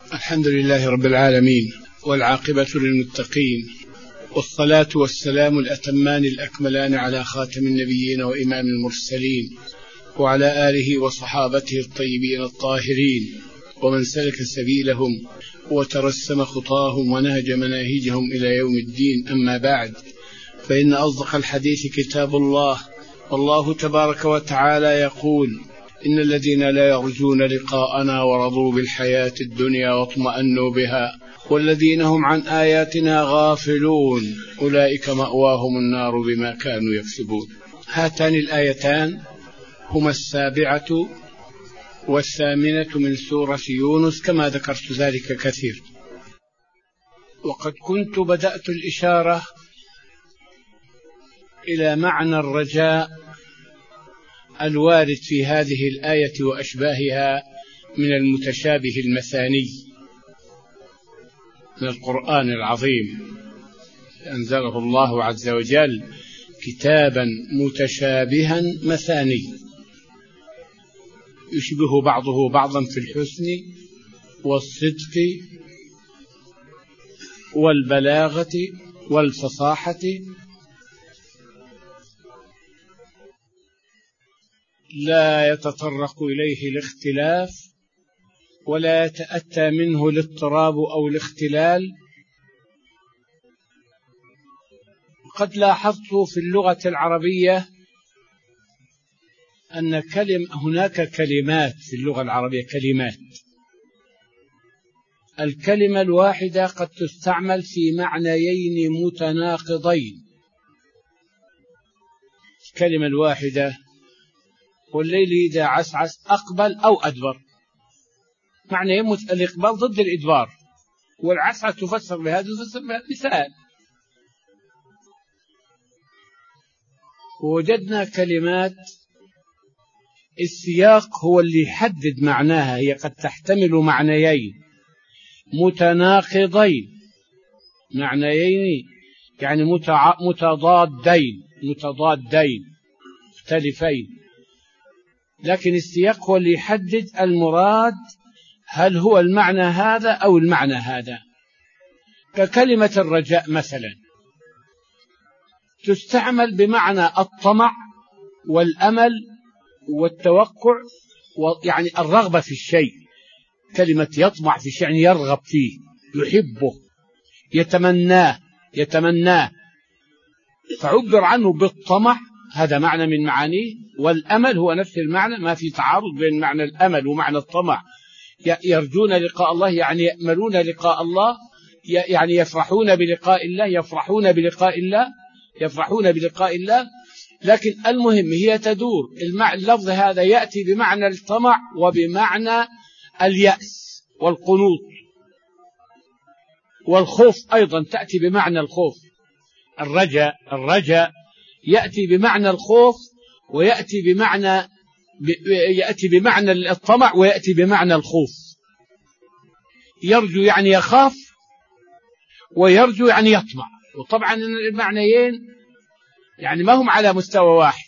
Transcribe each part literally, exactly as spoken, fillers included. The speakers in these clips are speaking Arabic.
الحمد لله رب العالمين، والعاقبة للمتقين، والصلاة والسلام الأتمان الأكملان على خاتم النبيين وإمام المرسلين، وعلى آله وصحابته الطيبين الطاهرين، ومن سلك سبيلهم وترسم خطاهم ونهج مناهجهم إلى يوم الدين. أما بعد، فإن أصدق الحديث كتاب الله، والله تبارك وتعالى يقول: إن الذين لا يرجون لقاءنا ورضوا بالحياة الدنيا واطمأنوا بها والذين هم عن آياتنا غافلون أولئك مأواهم النار بما كانوا يكسبون. هاتان الآيتان هما السابعة والثامنة من سورة يونس، كما ذكرت ذلك كثير. وقد كنت بدأت الإشارة إلى معنى الرجاء الوارد في هذه الآية وأشباهها من المتشابه المثاني من القرآن العظيم. أنزله الله عز وجل كتابا متشابها مثاني يشبه بعضه بعضا في الحسن والصدق والبلاغة والفصاحة، لا يتطرق إليه الاختلاف ولا يتأتى منه الاضطراب أو الاختلال. قد لاحظت في اللغة العربية أن كلم هناك كلمات في اللغة العربية كلمات الكلمة الواحدة قد تستعمل في معنيين متناقضين. الكلمة الواحدة: والليل إذا عسعس أقبل أو أدبر، معنى يمت الإقبال ضد الإدبار، والعسعس تفسر بهذا تفسر بهذا. مثال: وجدنا كلمات السياق هو اللي يحدد معناها، هي قد تحتمل معنيين متناقضين، معنيين يعني متضادين متضادين مختلفين، لكن السياق هو اللي يحدد المراد، هل هو المعنى هذا أو المعنى هذا. ككلمة الرجاء مثلا تستعمل بمعنى الطمع والأمل والتوقع، يعني الرغبة في الشيء. كلمة يطمع في شيء يعني يرغب فيه، يحبه، يتمناه يتمناه فعبر عنه بالطمع، هذا معنى من معانيه. والأمل هو نفس المعنى، ما في تعارض بين معنى الأمل ومعنى الطمع. يرجون لقاء الله يعني يأملون لقاء الله، يعني يفرحون بلقاء الله يفرحون بلقاء الله يفرحون بلقاء الله. لكن المهم هي تدور، اللفظ هذا يأتي بمعنى الطمع وبمعنى اليأس والقنوط، والخوف أيضا تأتي بمعنى الخوف. الرجاء الرجاء يأتي بمعنى الخوف، ويأتي بمعنى يأتي بمعنى الطمع، ويأتي بمعنى الخوف. يرجو يعني يخاف، ويرجو يعني يطمع، وطبعا المعنيين يعني ما هم على مستوى واحد،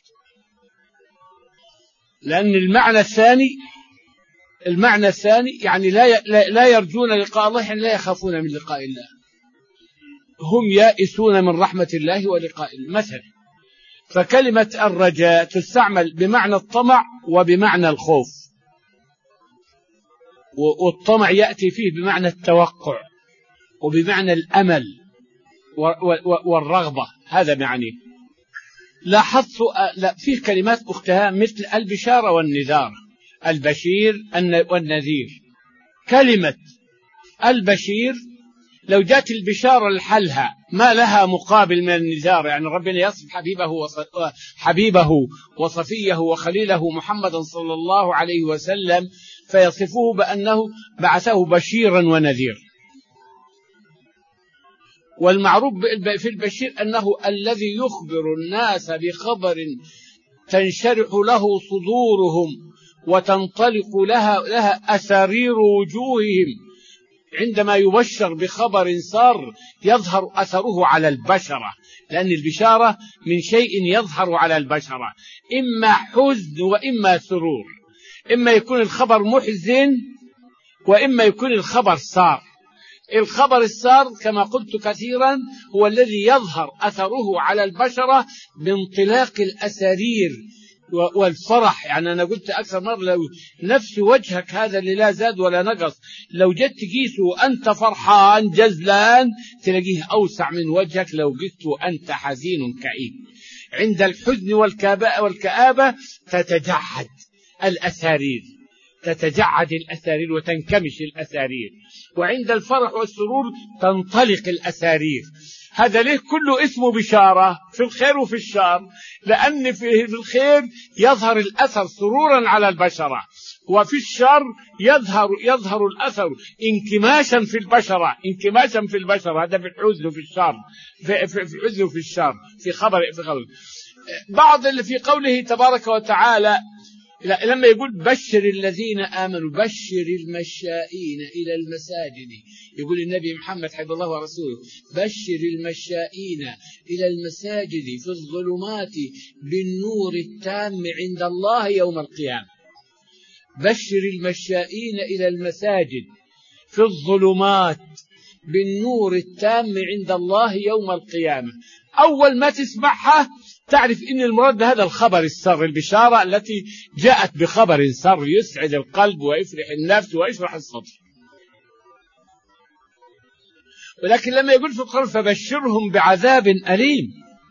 لأن المعنى الثاني المعنى الثاني يعني لا لا يرجون لقاء الله، يعني لا يخافون من لقاء الله، هم يائسون من رحمة الله ولقاء الله مثلا. فكلمة الرجاء تستعمل بمعنى الطمع وبمعنى الخوف، والطمع يأتي فيه بمعنى التوقع وبمعنى الأمل والرغبة، هذا معنيه. لاحظت فيه كلمات أختها مثل البشارة والنذار، البشير والنذير. كلمة البشير لو جاءت البشارة لحلها ما لها مقابل من النذار، يعني ربنا يصف حبيبه حبيبه وصفيه وخليله محمدا صلى الله عليه وسلم، فيصفه بأنه بعثه بشيرا ونذير. والمعروف في البشير أنه الذي يخبر الناس بخبر تنشرح له صدورهم وتنطلق لها, لها أسارير وجوههم، عندما يبشر بخبر سار يظهر أثره على البشرة، لأن البشارة من شيء يظهر على البشرة، إما حزن وإما سرور. إما يكون الخبر محزن وإما يكون الخبر سار. الخبر السار كما قلت كثيرا هو الذي يظهر أثره على البشرة بانطلاق الأسارير والفرح. يعني أنا قلت أكثر مرة لو نفس وجهك هذا اللي لا زاد ولا نقص لو جيت تقيسه وأنت فرحان جزلان تلاقيه أوسع من وجهك لو قلت وأنت حزين كئيب. عند الحزن والكآبة تتجعد الأسارير تتجعد الأسارير وتنكمش الأسارير، وعند الفرح والسرور تنطلق الأسارير. هذا ليه كله اسمه بشارة في الخير وفي الشر، لأن في الخير يظهر الأثر سرورا على البشرة، وفي الشر يظهر يظهر الأثر انكماشا في البشرة انكماشا في البشرة. هذا في الحزن وفي الشر في, في, في الحزن وفي الشر في خبر في خبر. بعض اللي في قوله تبارك وتعالى لما يقول بشر الذين آمنوا بشر المشائين إلى المساجد، يقول النبي محمد حفظ الله ورسوله بشر المشائين إلى المساجد في الظلمات بالنور التام عند الله يوم القيامة. بشر المشائين إلى المساجد في الظلمات بالنور التام عند الله يوم القيامة. أول ما تسمعها تعرف إن المراد هذا الخبر السر، البشارة التي جاءت بخبر سر يسعد القلب ويفرح النفس ويشرح الصدر. ولكن لما يقول في القرآن فبشرهم بعذاب أليم،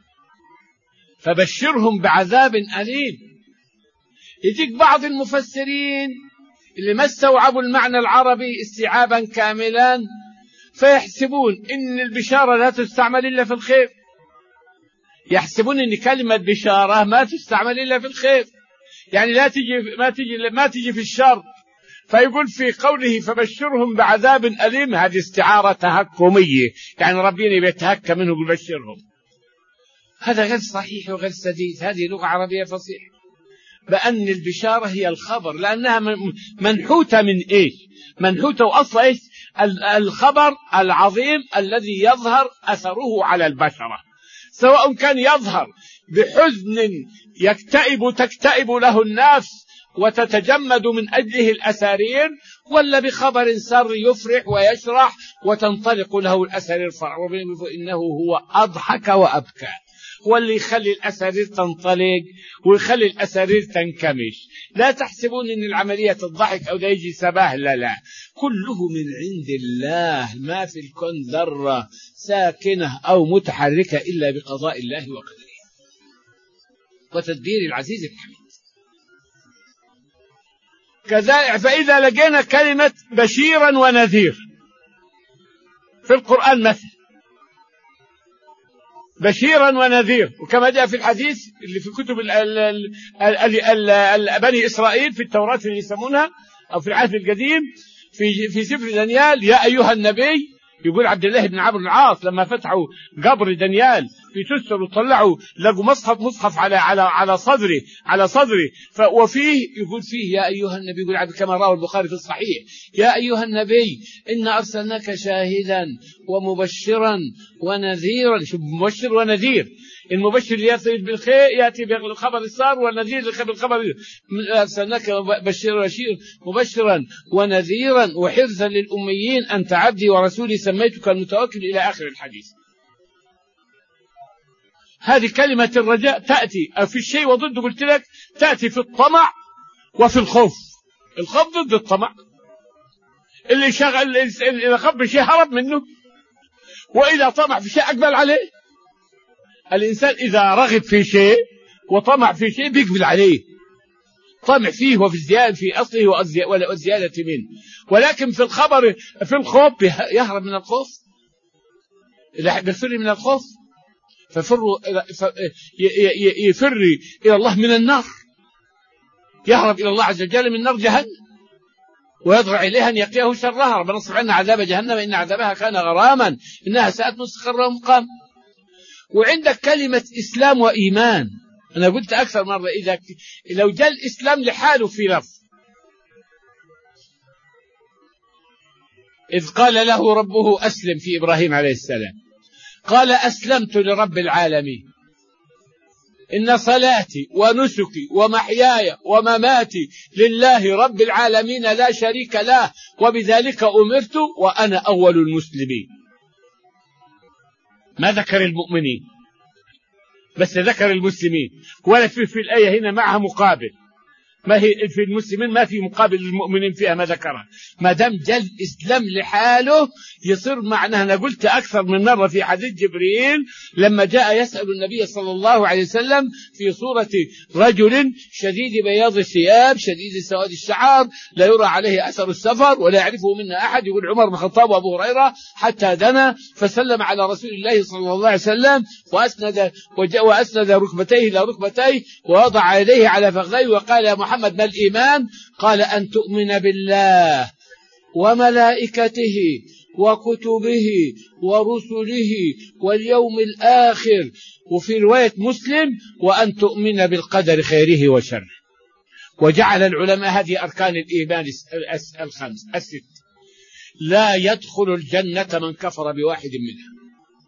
فبشرهم بعذاب أليم، يجيك بعض المفسرين اللي ما استوعبوا المعنى العربي استيعابا كاملا فيحسبون إن البشارة لا تستعمل إلا في الخير، يحسبون ان كلمة بشارة ما تستعمل الا في الخير، يعني لا تجي ما تجي ما تجي في الشر. فيقول في قوله فبشرهم بعذاب أليم هذه استعارة تهكمية، يعني ربنا بيتهكم منه ببشرهم. هذا غير صحيح وغير سديد، هذه لغة عربية فصيحة بأن البشارة هي الخبر، لأنها منحوتة من إيش؟ منحوتة وأصل إيش؟ الخبر العظيم الذي يظهر أثره على البشرة، سواء كان يظهر بحزن يكتئب تكتئب له النفس وتتجمد من أجله الأسارير، ولا بخبر سر يفرح ويشرح وتنطلق له الأسارير فرح. إنه هو أضحك وأبكى، واللي يخلي الأسارير تنطلق ويخلي الأسارير تنكمش. لا تحسبون أن العملية الضحك أو ده يجي سباه، لا لا، كله من عند الله، ما في الكون ذرة ساكنة أو متحركة إلا بقضاء الله وقدره وتدبير العزيز الحميد. كذلك فإذا لقينا كلمة بشيرا ونذير في القرآن مثل بشيرا ونذير، وكما جاء في الحديث اللي في كتب ال ال ال ال ال بني إسرائيل في التوراة اللي يسمونها أو في العهد القديم في في سفر دانيال، يا أيها النبي، يقول عبد الله بن عمرو العاص لما فتحوا قبر دانيال في تسر وطلعوا لقوا مصحف مصحف على على على صدري على صدري وفيه يقول فيه يا أيها النبي، يقول عبد كما رواه البخاري في الصحيح، يا أيها النبي إنا أرسلناك شاهدا ومبشرا ونذيرا. شوف مبشر ونذير، المبشر يأتي بالخير يأتي بالخبر السار، والنذير بالخبر. أرسلناك بشيرا مبشرا ونذيرا وحرزا للأميين أنت عبدي ورسولي سميتك المتوكل إلى آخر الحديث. هذه كلمة الرجاء تأتي في الشيء وضده، قلت لك تأتي في الطمع وفي الخوف. الخوف ضد الطمع، اللي شغل إذا خاف بشيء هرب منه، وإذا طمع في شيء أقبل عليه. الإنسان إذا رغب في شيء وطمع في شيء بيقبل عليه، طمع فيه وفي الزيادة في أصله والزيادة منه. ولكن في الخبر في الخوف يهرب من الخوف، يفر من الخوف، ففر يفر إلى الله من النار، يهرب إلى الله عز وجل من نار جهنم ويضرع إليها أن يقيه شرها. ربنا اصرف عنا عذاب جهنم إن عذابها كان غراما إنها ساءت مستقرا ومقام. وعندك كلمة إسلام وإيمان، أنا قلت أكثر مرة إذا لو جاء الإسلام لحاله في لفظ، إذ قال له ربه أسلم في إبراهيم عليه السلام، قال أسلمت لرب العالمين. إن صلاتي ونسكي ومحياي ومماتي لله رب العالمين لا شريك له وبذلك أمرت وأنا أول المسلمين. ما ذكر المؤمنين بس ذكر المسلمين، ولا في, في الآية هنا معها مقابل. ما هي في المسلمين ما في مقابل للمؤمنين فيها ما ذكرها. ما دام جل الإسلام لحاله يصير معناه. أنا قلت أكثر من مرة في حديث جبريل لما جاء يسأل النبي صلى الله عليه وسلم في صورة رجل شديد بياض الثياب شديد سواد الشعر لا يرى عليه أثر السفر ولا يعرفه منا أحد، يقول عمر بن الخطاب وأبو هريرة، حتى دنا فسلم على رسول الله صلى الله عليه وسلم وأسند وأسند ركبتيه إلى ركبتيه ووضع يديه على فخذيه وقال يا محمد محمد ما الإيمان؟ قال أن تؤمن بالله وملائكته وكتبه ورسله واليوم الآخر، وفي رواية مسلم وأن تؤمن بالقدر خيره وشره. وجعل العلماء هذه أركان الإيمان الخمس الست. لا يدخل الجنة من كفر بواحد منها.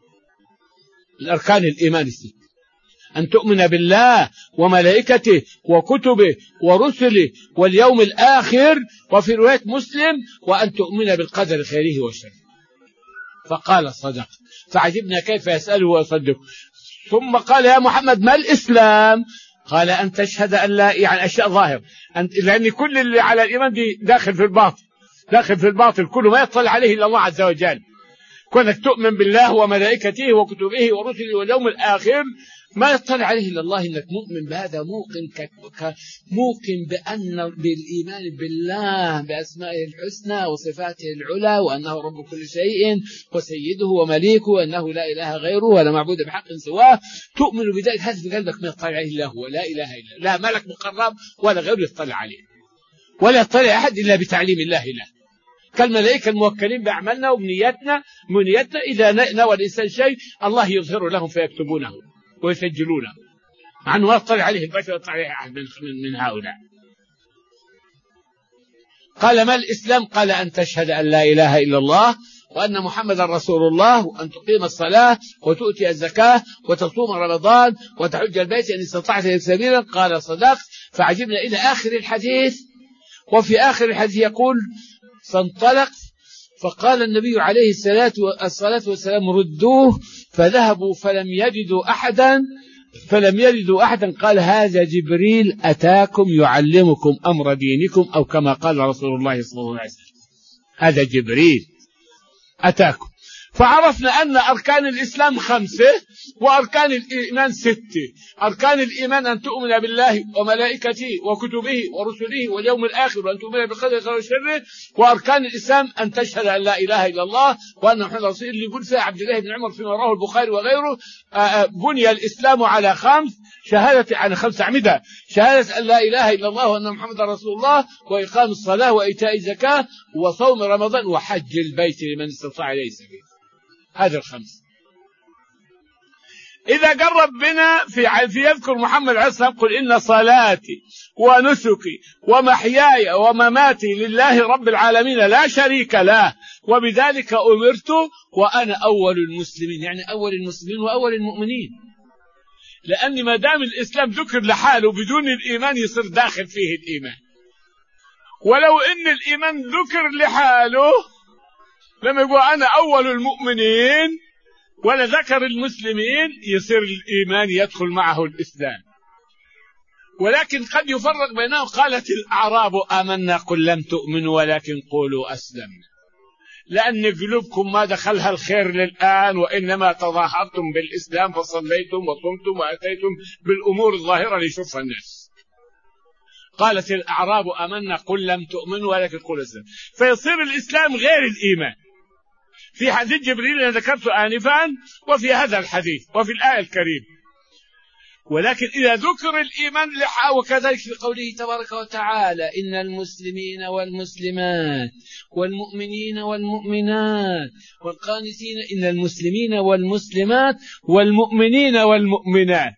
الأركان الإيمان الست: أن تؤمن بالله وملائكته وكتبه ورسله واليوم الآخر، وفي رواية مسلم وأن تؤمن بالقدر خيره وشره. فقال صدق، فعجبنا كيف يسأله ويصدق. ثم قال يا محمد ما الإسلام؟ قال أن تشهد أن لا، يعني أشياء ظاهر، لأن كل اللي على الإيمان دي داخل في الباطل، داخل في الباطل كله ما يطلع عليه إلا الله عز وجل. كونك تؤمن بالله وملائكته وكتبه ورسله واليوم الآخر ما يطلع عليه إلا الله، إنك مؤمن بهذا، موقن موقن بأن بالإيمان بالله بأسمائه الحسنى وصفاته العلى وأنه رب كل شيء وسيده ومليكه وأنه لا إله غيره ولا معبود بحق سواه. تؤمن بذلك، هذا في قلبك ما يطلع عليه إلا هو، لا إله إلا لا ملك مقرب ولا غيره يطلع عليه، ولا يطلع أحد إلا بتعليم الله له. كالملائكة الموكلين بأعمالنا وبنيتنا منيتنا، إذا نوى الإنسان شيء الله يظهر لهم فيكتبونه ويسجلونه، مع أنه يطلع عليه البشر يطلع عليه أحد من, من هؤلاء. قال ما الإسلام؟ قال أن تشهد أن لا إله إلا الله وأن محمد رسول الله وأن تقيم الصلاة وتؤتي الزكاة وتصوم رمضان وتحج البيت إن استطعت إليك سبيلا. قال صدقت. فعجبنا إلى آخر الحديث. وفي آخر الحديث يقول فانطلق فقال النبي عليه الصلاة والسلام ردوه، فذهبوا فلم يجدوا أحدا فلم يجدوا أحدا قال هذا جبريل أتاكم يعلمكم أمر دينكم، أو كما قال رسول الله صلى الله عليه وسلم هذا جبريل أتاكم. فعرفنا أن أركان الإسلام خمسة وأركان الإيمان ستة. أركان الإيمان أن تؤمن بالله وملائكته وكتبه ورسله واليوم الآخر وأن تؤمن بالقدر خيره وشره. وأركان الإسلام أن تشهد أن لا إله إلا الله وأن محمد رسول الله، اللي يقول فيها عبد الله بن عمر فيما رواه البخاري وغيره بني الإسلام على خمس: شهادة عن خمس أعمدة، شهادة أن لا إله إلا الله وأن محمد رسول الله وإقام الصلاة وإيتاء الزكاة وصوم رمضان وحج البيت لمن استطاع إليه سبيل. هذا الخمس. إذا قرب بنا في في يذكر محمد عليه الصلاة والسلام قل إن صلاتي ونسكي ومحياي ومماتي لله رب العالمين لا شريك له وبذلك أمرت وأنا أول المسلمين، يعني أول المسلمين وأول المؤمنين. لأن ما دام الإسلام ذكر لحاله بدون الإيمان يصير داخل فيه الإيمان، ولو إن الإيمان ذكر لحاله لما يقول أنا أول المؤمنين ولا ذكر المسلمين يصير الإيمان يدخل معه الإسلام. ولكن قد يفرق بينهم. قالت الأعراب آمنا قل لم تؤمنوا ولكن قولوا أسلمنا، لأن قلوبكم ما دخلها الخير للآن، وإنما تظاهرتم بالإسلام فصليتم وصمتم وأتيتم بالأمور الظاهرة ليشوفها الناس. قالت الأعراب آمنا قل لم تؤمنوا ولكن قولوا أسلمنا، فيصير الإسلام غير الإيمان في حديث جبريل الذي ذكرته آنفا وفي هذا الحديث وفي الآية الكريمة. ولكن إذا ذكر الإيمان لحا، وكذلك في قوله تبارك وتعالى إن المسلمين والمسلمات والمؤمنين والمؤمنات والقانتين، إن المسلمين والمسلمات والمؤمنين والمؤمنات،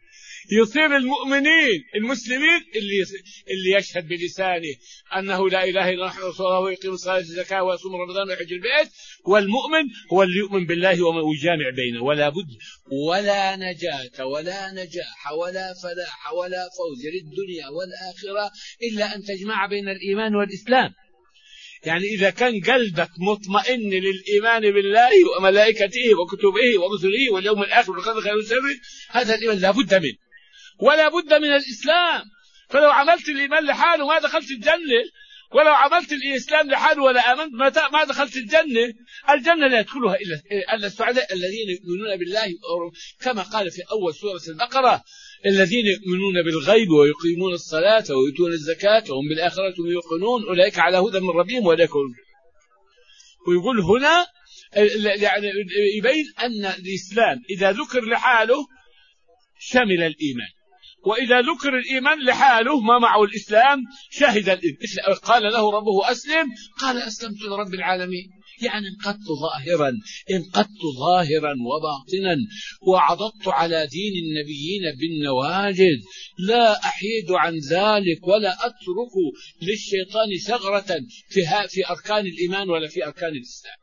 يصير المؤمنين المسلمين اللي اللي يشهد بلسانه أنه لا إله إلا الله رسول الله ويقيم الصلاة والزكاة ويصوم رمضان ويحج البيت. والمؤمن هو اللي يؤمن بالله ويجامع بينه. ولا بد ولا نجاة ولا نجاح ولا فلاح ولا فوز للدنيا والآخرة إلا أن تجمع بين الإيمان والإسلام. يعني إذا كان قلبك مطمئن للإيمان بالله وملائكته وكتبه ورسله واليوم الآخر والقدر خير وشر، هذا الإيمان لا بد منه. ولا بد من الإسلام. فلو عملت الإيمان لحاله ما دخلت الجنة، ولو عملت الإسلام لحاله ولا آمنت ما دخلت الجنة. الجنة لا يدخلها إلا إلا السعداء الذين يؤمنون بالله، كما قال في أول سورة البقرة: الذين يؤمنون بالغيب ويقيمون الصلاة ويؤتون الزكاة وهم بالآخرة هم يوقنون أولئك على هدى من ربهم وأولئك هم. ويقول هنا يعني يبين أن الإسلام إذا ذكر لحاله شمل الإيمان، وإذا ذكر الإيمان لحاله ما معه الإسلام شهد الإسلام. قال له ربه أسلم، قال أسلمت لرب العالمين. يعني انقضت ظاهرا انقضت ظاهرا وباطنا وعضدت على دين النبيين بالنواجذ، لا أحيد عن ذلك ولا أترك للشيطان ثغرة في, في أركان الإيمان ولا في أركان الإسلام.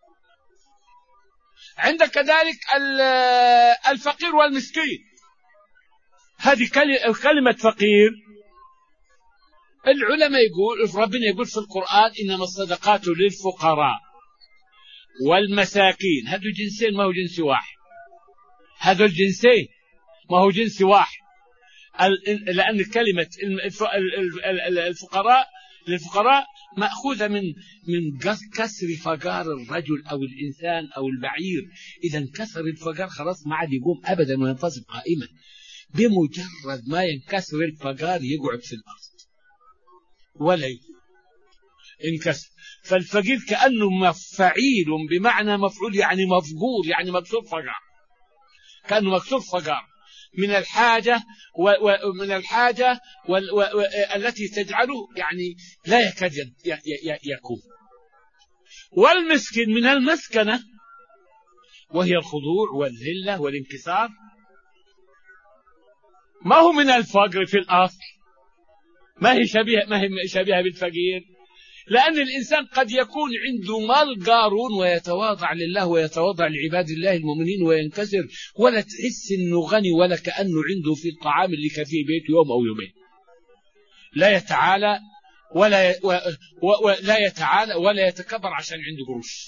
عندك كذلك الفقير والمسكين. هذه كلمة فقير، العلماء يقول ربنا يقول في القرآن: إنما الصدقات للفقراء والمساكين. هذا جنسين ما هو جنس واحد، هذا الجنسين ما هو جنس واحد، لأن كلمة الفقراء للفقراء مأخوذة من من كسر فقار الرجل أو الإنسان أو البعير. إذا انكسر الفقار خلاص ما عاد يقوم أبدا وينتصب قائما، بمجرد ما ينكسر الفقار يقعد في الأرض ولا ينكسر. فالفقير كأنه مفعيل بمعنى مفعول، يعني مفقور، يعني مكسور فقار، كأنه مكسور فقار من الحاجة ومن الحاجة التي تجعله يعني لا يكاد يكون. والمسكين من المسكنة وهي الخضوع والذلة والانكسار، ما هو من الفقر في الأصل، ما هي شبيهة ما هي شبيهة بالفقير، لأن الإنسان قد يكون عنده مال قارون ويتواضع لله ويتواضع لعباد الله المؤمنين وينكسر، ولا تحس إنه غني ولا كأنه عنده في الطعام اللي كفيه بيت يوم أو يومين. لا يتعالى ولا و... و... ولا يتعالى ولا يتكبر عشان عنده قروش.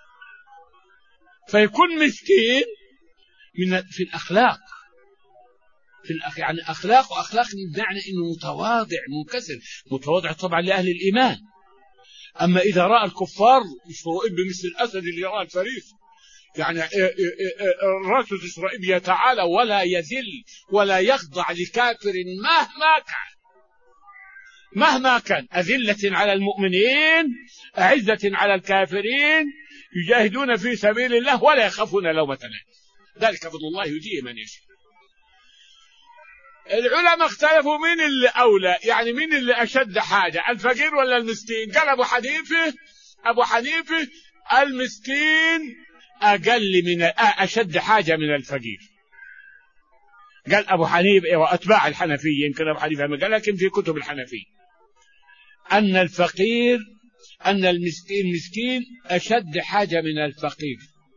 فيكون مسكين من في الأخلاق، في الأخ... يعني أخلاق وأخلاق بمعنى إنه متواضع منكسر، متواضع طبعا لأهل الإيمان. أما إذا رأى الكفار إسرائيل بمثل الأسد اللي رأى الفريس، يعني الرسول إسرائيل يتعالى ولا يذل ولا يخضع لكافر مهما كان، مهما كان، أذلة على المؤمنين أعزة على الكافرين، يجاهدون في سبيل الله ولا يخافون لومة لائم، ذلك فضل الله يؤتيه من يشاء. العلماء اختلفوا مين اللي أولى، يعني مين اللي أشد حاجة، الفقير ولا المسكين؟ قال أبو حنيفة أبو حنيفة المسكين أقل من أشد حاجة من الفقير. قال أبو حنيفة وأتباع الحنفية، يمكن أبو حنيفة ما قال، لكن في كتب الحنفية أن الفقير أن المسكين المسكين أشد حاجة من الفقير.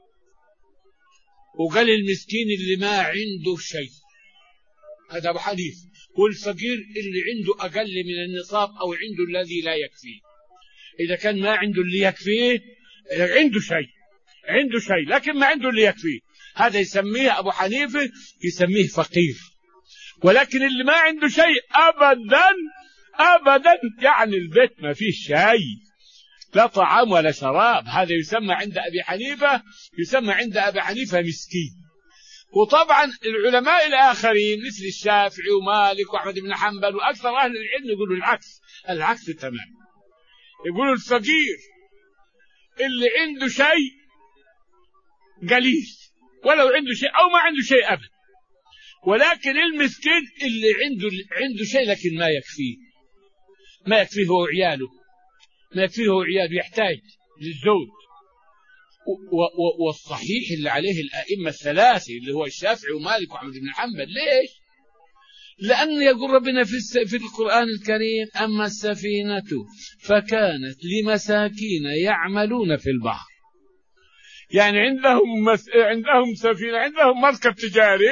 وقال المسكين اللي ما عنده شيء، هذا أبو حنيفة. والفقير اللي عنده أقل من النصاب أو عنده الذي لا يكفيه. إذا كان ما عنده اللي يكفيه، عنده شيء عنده شيء لكن ما عنده اللي يكفيه، هذا يسميه أبو حنيفة يسميه فقير. ولكن اللي ما عنده شيء أبدا أبدا، يعني البيت ما فيه شيء، لا طعام ولا شراب، هذا يسمى عند أبي حنيفة يسمى عند أبي حنيفة مسكين. وطبعا العلماء الآخرين مثل الشافعي ومالك وأحمد بن حنبل وأكثر أهل العلم يقولوا العكس، العكس تمام. يقولوا الفقير اللي عنده شيء قليل، ولو عنده شيء أو ما عنده شيء أبدا. ولكن المسكين اللي عنده عنده شيء لكن ما يكفيه، ما يكفيه هو وعياله، ما يكفيه هو وعياله، يحتاج للزوج. والصحيح اللي عليه الأئمة الثلاثة اللي هو الشافعي ومالك وأحمد بن حنبل، ليش؟ لأن يقول ربنا في, في القرآن الكريم: أما السفينة فكانت لمساكين يعملون في البحر. يعني عندهم مس... عندهم سفينة، عندهم مركب تجاري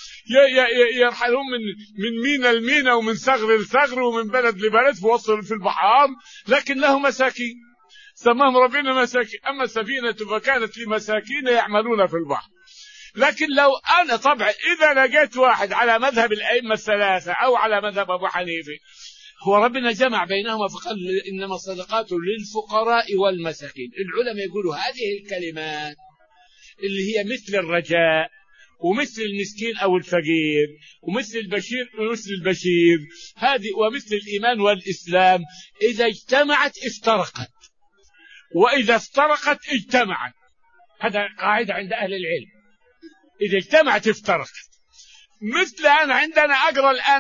يرحلون من من مينا لمينا ومن ثغر لثغر ومن بلد لبلد في وسط في البحار، لكن له مساكين سماهم ربنا مساكين. أما السفينة فكانت لمساكين يعملون في البحر. لكن لو أنا طبعا إذا لقيت واحد على مذهب الأئمة الثلاثة أو على مذهب أبو حنيفة، هو ربنا جمع بينهما فقال: إنما الصدقات للفقراء والمساكين. العلماء يقولوا هذه الكلمات اللي هي مثل الرجاء ومثل المسكين أو الفقير ومثل البشير ومثل البشير هذه ومثل الإيمان والإسلام، إذا اجتمعت افترقت، وإذا افترقت اجتمعت. هذا قاعدة عند أهل العلم، إذا اجتمعت افترقت. مثل أنا عندنا أقرأ الآن: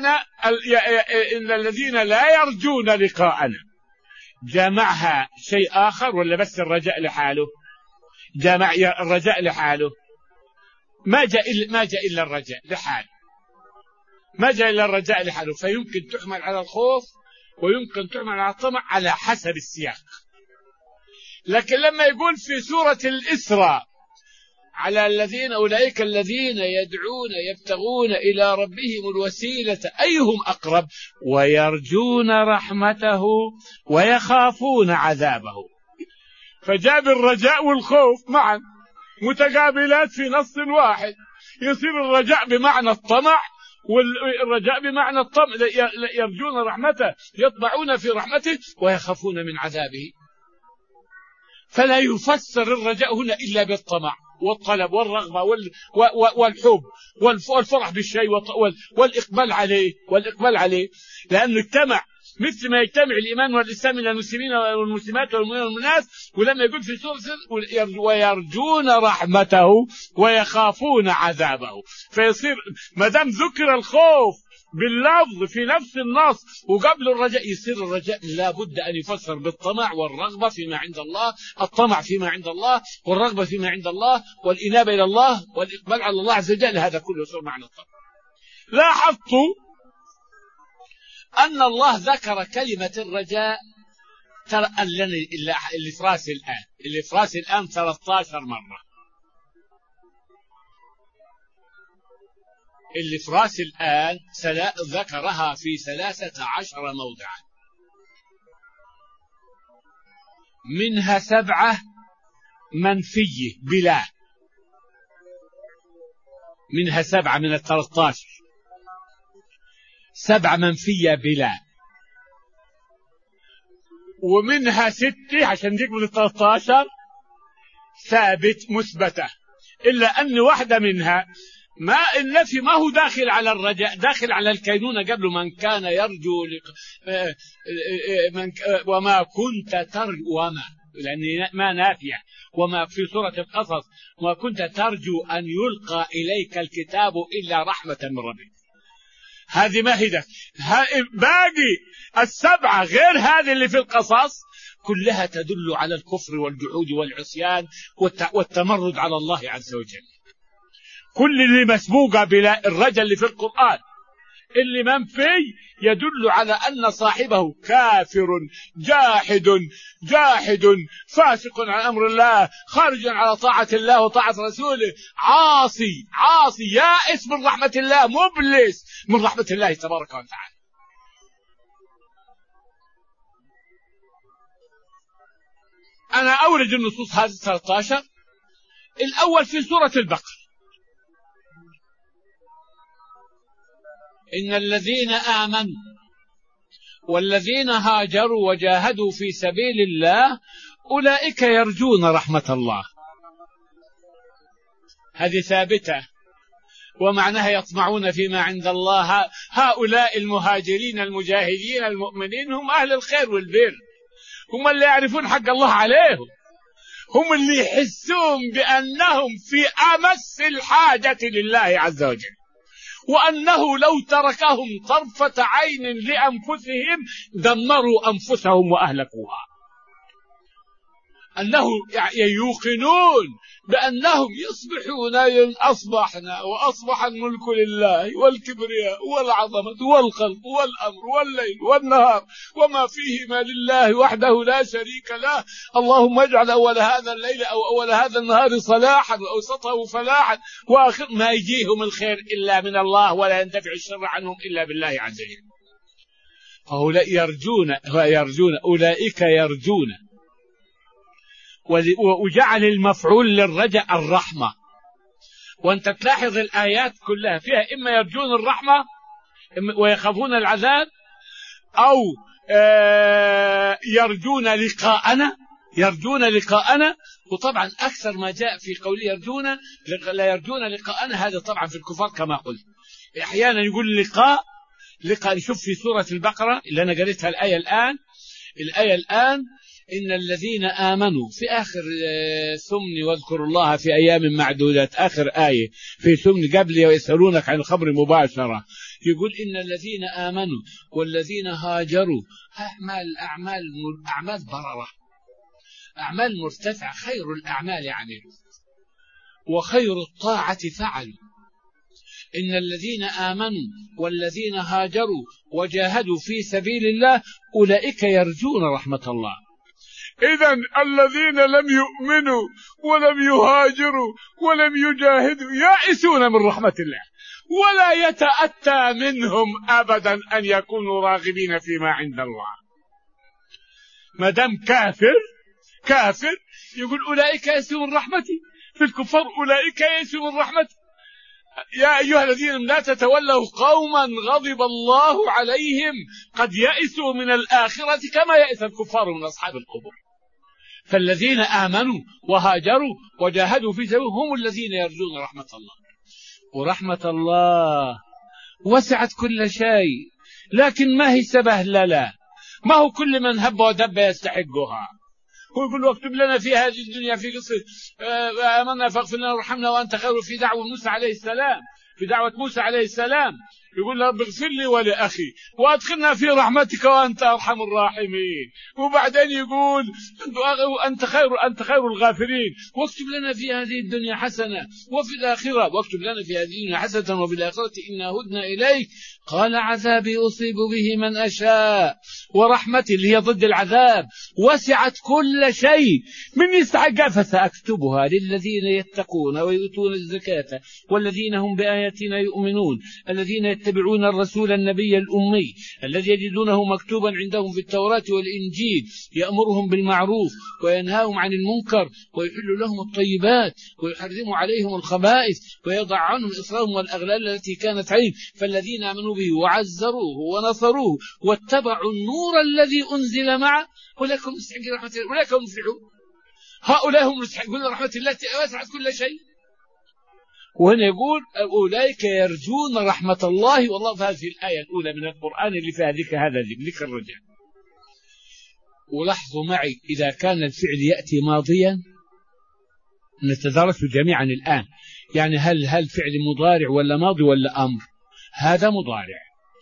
إن الذين لا يرجون لقاءنا. جمعها شيء آخر ولا بس الرجاء لحاله؟ جمع الرجاء لحاله، ما جاء إلا ما جاء إلا الرجاء لحاله، ما جاء إلا الرجاء لحاله. فيمكن تحمل على الخوف ويمكن تحمل على الطمع على حسب السياق. لكن لما يقول في سورة الإسراء: على الذين أولئك الذين يدعون يبتغون إلى ربهم الوسيلة أيهم أقرب ويرجون رحمته ويخافون عذابه. فجاب الرجاء والخوف معا متقابلات في نص واحد، يصير الرجاء بمعنى الطمع والرجاء بمعنى الطمع. يرجون رحمته، يطمعون في رحمته، ويخافون من عذابه. فلا يفسر الرجاء هنا إلا بالطمع والطلب والرغبة والحب والفرح بالشيء والإقبال عليه والإقبال عليه لأنه اجتمع مثل ما يجتمع الإيمان والإسلام إلى المسلمين والمسلمات والمؤمنين والناس. ولما يقول في سورة ويرجون رحمته ويخافون عذابه، فيصير ما دام ذكر الخوف باللفظ في نفس النص وقبل الرجاء، يصير الرجاء لابد أن يفسر بالطمع والرغبة فيما عند الله، الطمع فيما عند الله والرغبة فيما عند الله والإنابة إلى الله والإقبال على الله عز وجل. هذا كله يصير معنى الطمع. لاحظت أن الله ذكر كلمة الرجاء ترى اللي في راسي الآن اللي في راسي الآن ثلاثة عشر مرة، اللي في راسي الآن ذكرها في ثلاثة عشر موضعا، منها سبعة منفية بلا، منها سبعة من الثلاثة عشر سبعة منفية بلا، ومنها ستة عشان ديك من الثلاثة عشر ثابت مثبتة، إلا أن واحدة منها ما النفي ما هو داخل على الرجاء، داخل على الكينونة قبل من كان يرجو لق... من... وما كنت ترجو وما لأن ما نافية، وما في سورة القصص وما كنت ترجو أن يلقى إليك الكتاب إلا رحمة من ربك. هذه ما هي ده. باقي السبعة غير هذه اللي في القصص كلها تدل على الكفر والجحود والعصيان والتمرد على الله عز وجل. كل اللي مسبوقة بلا الرجل اللي في القرآن اللي منفي يدل على أن صاحبه كافر جاحد جاحد فاسق عن أمر الله، خارج على طاعة الله وطاعة رسوله، عاصي عاصي يائس من رحمة الله، مبلس من رحمة الله تبارك وتعالى. أنا أورد النصوص هذه الثلاثة عشر. الأول في سورة البقرة: إن الذين آمنوا والذين هاجروا وجاهدوا في سبيل الله أولئك يرجون رحمة الله. هذه ثابتة، ومعناها يطمعون فيما عند الله. هؤلاء المهاجرين المجاهدين المؤمنين هم أهل الخير والبر، هم اللي يعرفون حق الله عليهم، هم اللي يحسون بأنهم في أمس الحاجة لله عز وجل، وأنه لو تركهم طرفة عين لأنفسهم دمروا أنفسهم وأهلكوها. أنه يوقنون بأنهم يصبحون أصبحنا وأصبح الملك لله والكبرياء والعظمة والخلق والأمر والليل والنهار وما فيهما لله وحده لا شريك له. اللهم اجعل أول هذا الليل أو أول هذا النهار صلاحا وأوسطه فلاحا وآخر ما يجيهم الخير إلا من الله ولا يندفع الشر عنهم إلا بالله عز وجل. فهؤلاء يرجون يرجون أولئك يرجون، وجعل المفعول للرجاء الرحمة. وأنت تلاحظ الآيات كلها فيها إما يرجون الرحمة ويخافون العذاب، أو يرجون لقاءنا يرجون لقاءنا. وطبعا أكثر ما جاء في قول يرجون لا يرجون لقاءنا هذا طبعا في الكفار كما قلت. أحيانا يقول لقاء لقاء. نشوف في سورة البقرة اللي أنا قريتها الآية الآن الآية الآن إن الذين آمنوا في آخر ثمن واذكروا الله في أيام معدودات، آخر آية في ثمن قبل ويسألونك عن الخمر مباشرة، يقول إن الذين آمنوا والذين هاجروا أعمال أعمال أعمال بررة، أعمال مرتفعة، خير الأعمال يعملوا وخير الطاعة فعلوا. إن الذين آمنوا والذين هاجروا وجاهدوا في سبيل الله أولئك يرجون رحمة الله. إذن الذين لم يؤمنوا ولم يهاجروا ولم يجاهدوا يائسون من رحمة الله، ولا يتأتى منهم أبدا أن يكونوا راغبين فيما عند الله. ما دام كافر كافر يقول أولئك يائسون من رحمتي. في الكفار أولئك يائسون من رحمتي. يا أيها الذين لا تتولوا قوما غضب الله عليهم قد يئسوا من الآخرة كما يئس الكفار من أصحاب القبور. فالذين آمنوا وهاجروا وجاهدوا في سبيله هم الذين يرجون رحمة الله. ورحمة الله وسعت كل شيء، لكن ما هي سبهللة، ما هو كل من هب ودب يستحقها. هو يقول واكتب لنا في هذه الدنيا في قصة آمنا فاغفر لنا وارحمنا وأنت خير. في دعوة موسى عليه السلام في دعوة موسى عليه السلام يقول رب اغفر لي ولأخي وأدخلنا في رحمتك وأنت أرحم الراحمين. وبعدين يقول أنت خير أنت خير الغافرين واكتب لنا في هذه الدنيا حسنة وفي الآخرة واكتب لنا في هذه الدنيا حسنة وفي الآخرة إنا هدنا إليك قال عذابي أصيب به من أشاء ورحمتي اللي هي ضد العذاب وسعت كل شيء من يستحق فسأكتبها للذين يتقون ويؤتون الزكاة والذين هم بآياتنا يؤمنون الذين يتبعون الرسول النبي الأمي الذي يجدونه مكتوبا عندهم في التوراة والإنجيل يأمرهم بالمعروف وينهاهم عن المنكر ويحل لهم الطيبات ويحرم عليهم الخبائث ويضع عنهم إصرارهم والأغلال التي كانت عليهم فالذين آمنوا به وعزروه ونصروه واتبعوا النور الذي أنزل معه أولئك هم مستحقون رحمة الله أولئك هم مفلحون. هؤلاء هم مستحقون رحمة الله التي وسعت كل شيء. وهنا يقول أولئك يرجون رحمة الله. والله في هذه الآية الأولى من القرآن اللي فيها ذكر هذا ذكر الرجاء. ولاحظوا معي إذا كان الفعل يأتي ماضيا نتدرسه جميعا الآن، يعني هل هل فعل مضارع ولا ماضي ولا أمر؟ هذا مضارع.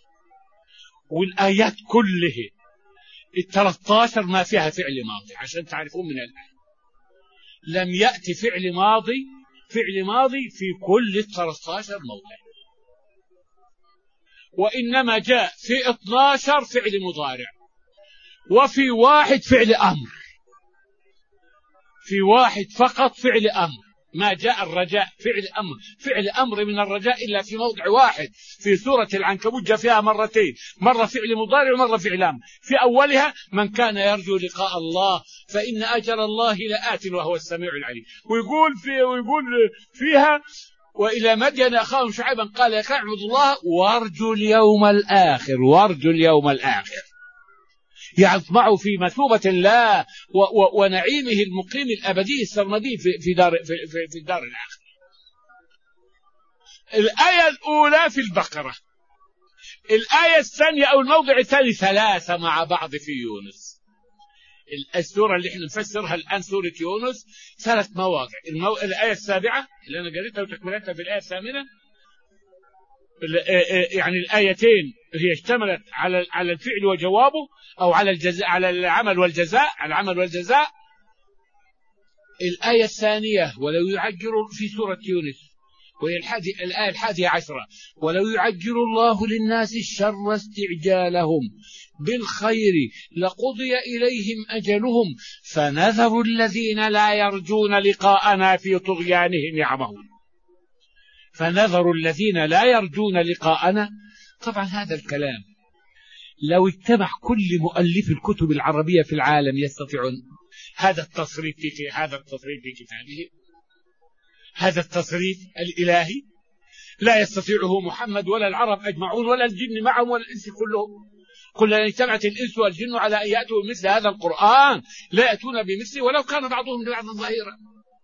والآيات كلها الثلاثة عشر ما فيها فعل ماضي عشان تعرفون من الآن. لم يأتي فعل ماضي فعل ماضي في كل الثلاثة عشر موضع، وإنما جاء في اثني عشر فعل مضارع وفي واحد فعل أمر، في واحد فقط فعل أمر. ما جاء الرجاء فعل أمر فعل أمر من الرجاء إلا في موضع واحد في سورة العنكبوت جاء فيها مرتين، مرة فعل مضارع ومرة فعل أمر. في أولها من كان يرجو لقاء الله فإن أجل الله لآت وهو السميع العليم. ويقول في ويقول فيها وإلى مدين أخاهم شعيبا قال يا قوم اعبدوا الله وارجوا اليوم الآخر وارجوا اليوم الآخر، يطمعوا في مثوبة الله ونعيمه المقيم الأبدي السرمدي في في دار في, في, في الدار الآخرة. الآية الأولى في البقرة، الآية الثانية أو الموضع الثاني ثلاثة مع بعض في يونس. السورة اللي احنا نفسرها الآن سورة يونس ثلاث مواضع. المو... الآية السابعة اللي أنا قريتها وتكملتها في الآية الثامنة، يعني الآيتين هي اشتملت على على الفعل وجوابه أو على الجزاء على العمل والجزاء على العمل والجزاء الآية الثانية ولو يعجل في سورة يونس وهي الآية الحادية عشرة ولو يعجل الله للناس الشر استعجالهم بالخير لقضي إليهم أجلهم فنذر الذين لا يرجون لقاءنا في طغيانهم يعمهون. فنذر الذين لا يرجون لقاءنا. طبعا هذا الكلام لو اجتمع كل مؤلف الكتب العربية في العالم يستطيعون هذا التصريف في هذا التصريف في كتابه، هذا التصريف الإلهي لا يستطيعه محمد ولا العرب أجمعون ولا الجن معهم ولا الإنس كلهم. قل لن اجتمعت الإنس والجن على أن يأتوا بمثل هذا القرآن لا يأتون بمثله ولو كان بعضهم لبعض ظهيرا.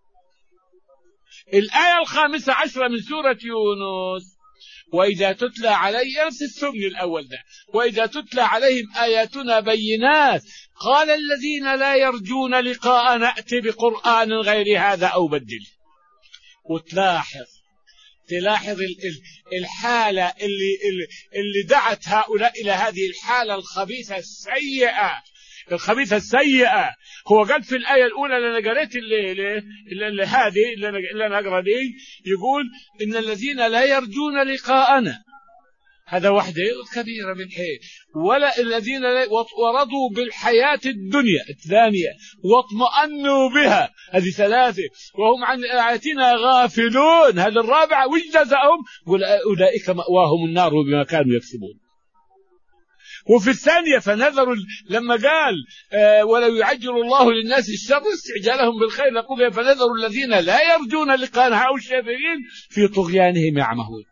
الآية الخامسة عشرة من سورة يونس وإذا تتلى عليهم نفس السمن الأول ده وإذا تتلى عليهم آياتنا بينات قال الذين لا يرجون لقاء نأتي بقرآن غير هذا أو بدل. وتلاحظ تلاحظ الحالة اللي, اللي دعت هؤلاء إلى هذه الحالة الخبيثة السيئة الخبيثة السيئة. هو قال في الآية الأولى اللي أنا قريت اللي, اللي, اللي هذه اللي أنا, اللي أنا أقرأ دي يقول إن الذين لا يرجون لقاءنا هذا وحده كبيرة من حين ولا الذين ورضوا بالحياة الدنيا الثانية واطمأنوا بها هذه ثلاثة وهم عن آياتنا غافلون هذا الرابعة وش جزاهم قل أولئك مأواهم النار بما كانوا يكسبون. وفي الثانية فنذر لما قال آه ولو يعجل الله للناس الشر استعجالهم بالخير لقضي فنذر الذين لا يرجون لقاءنا أو الشافعين في طغيانهم يعمهون.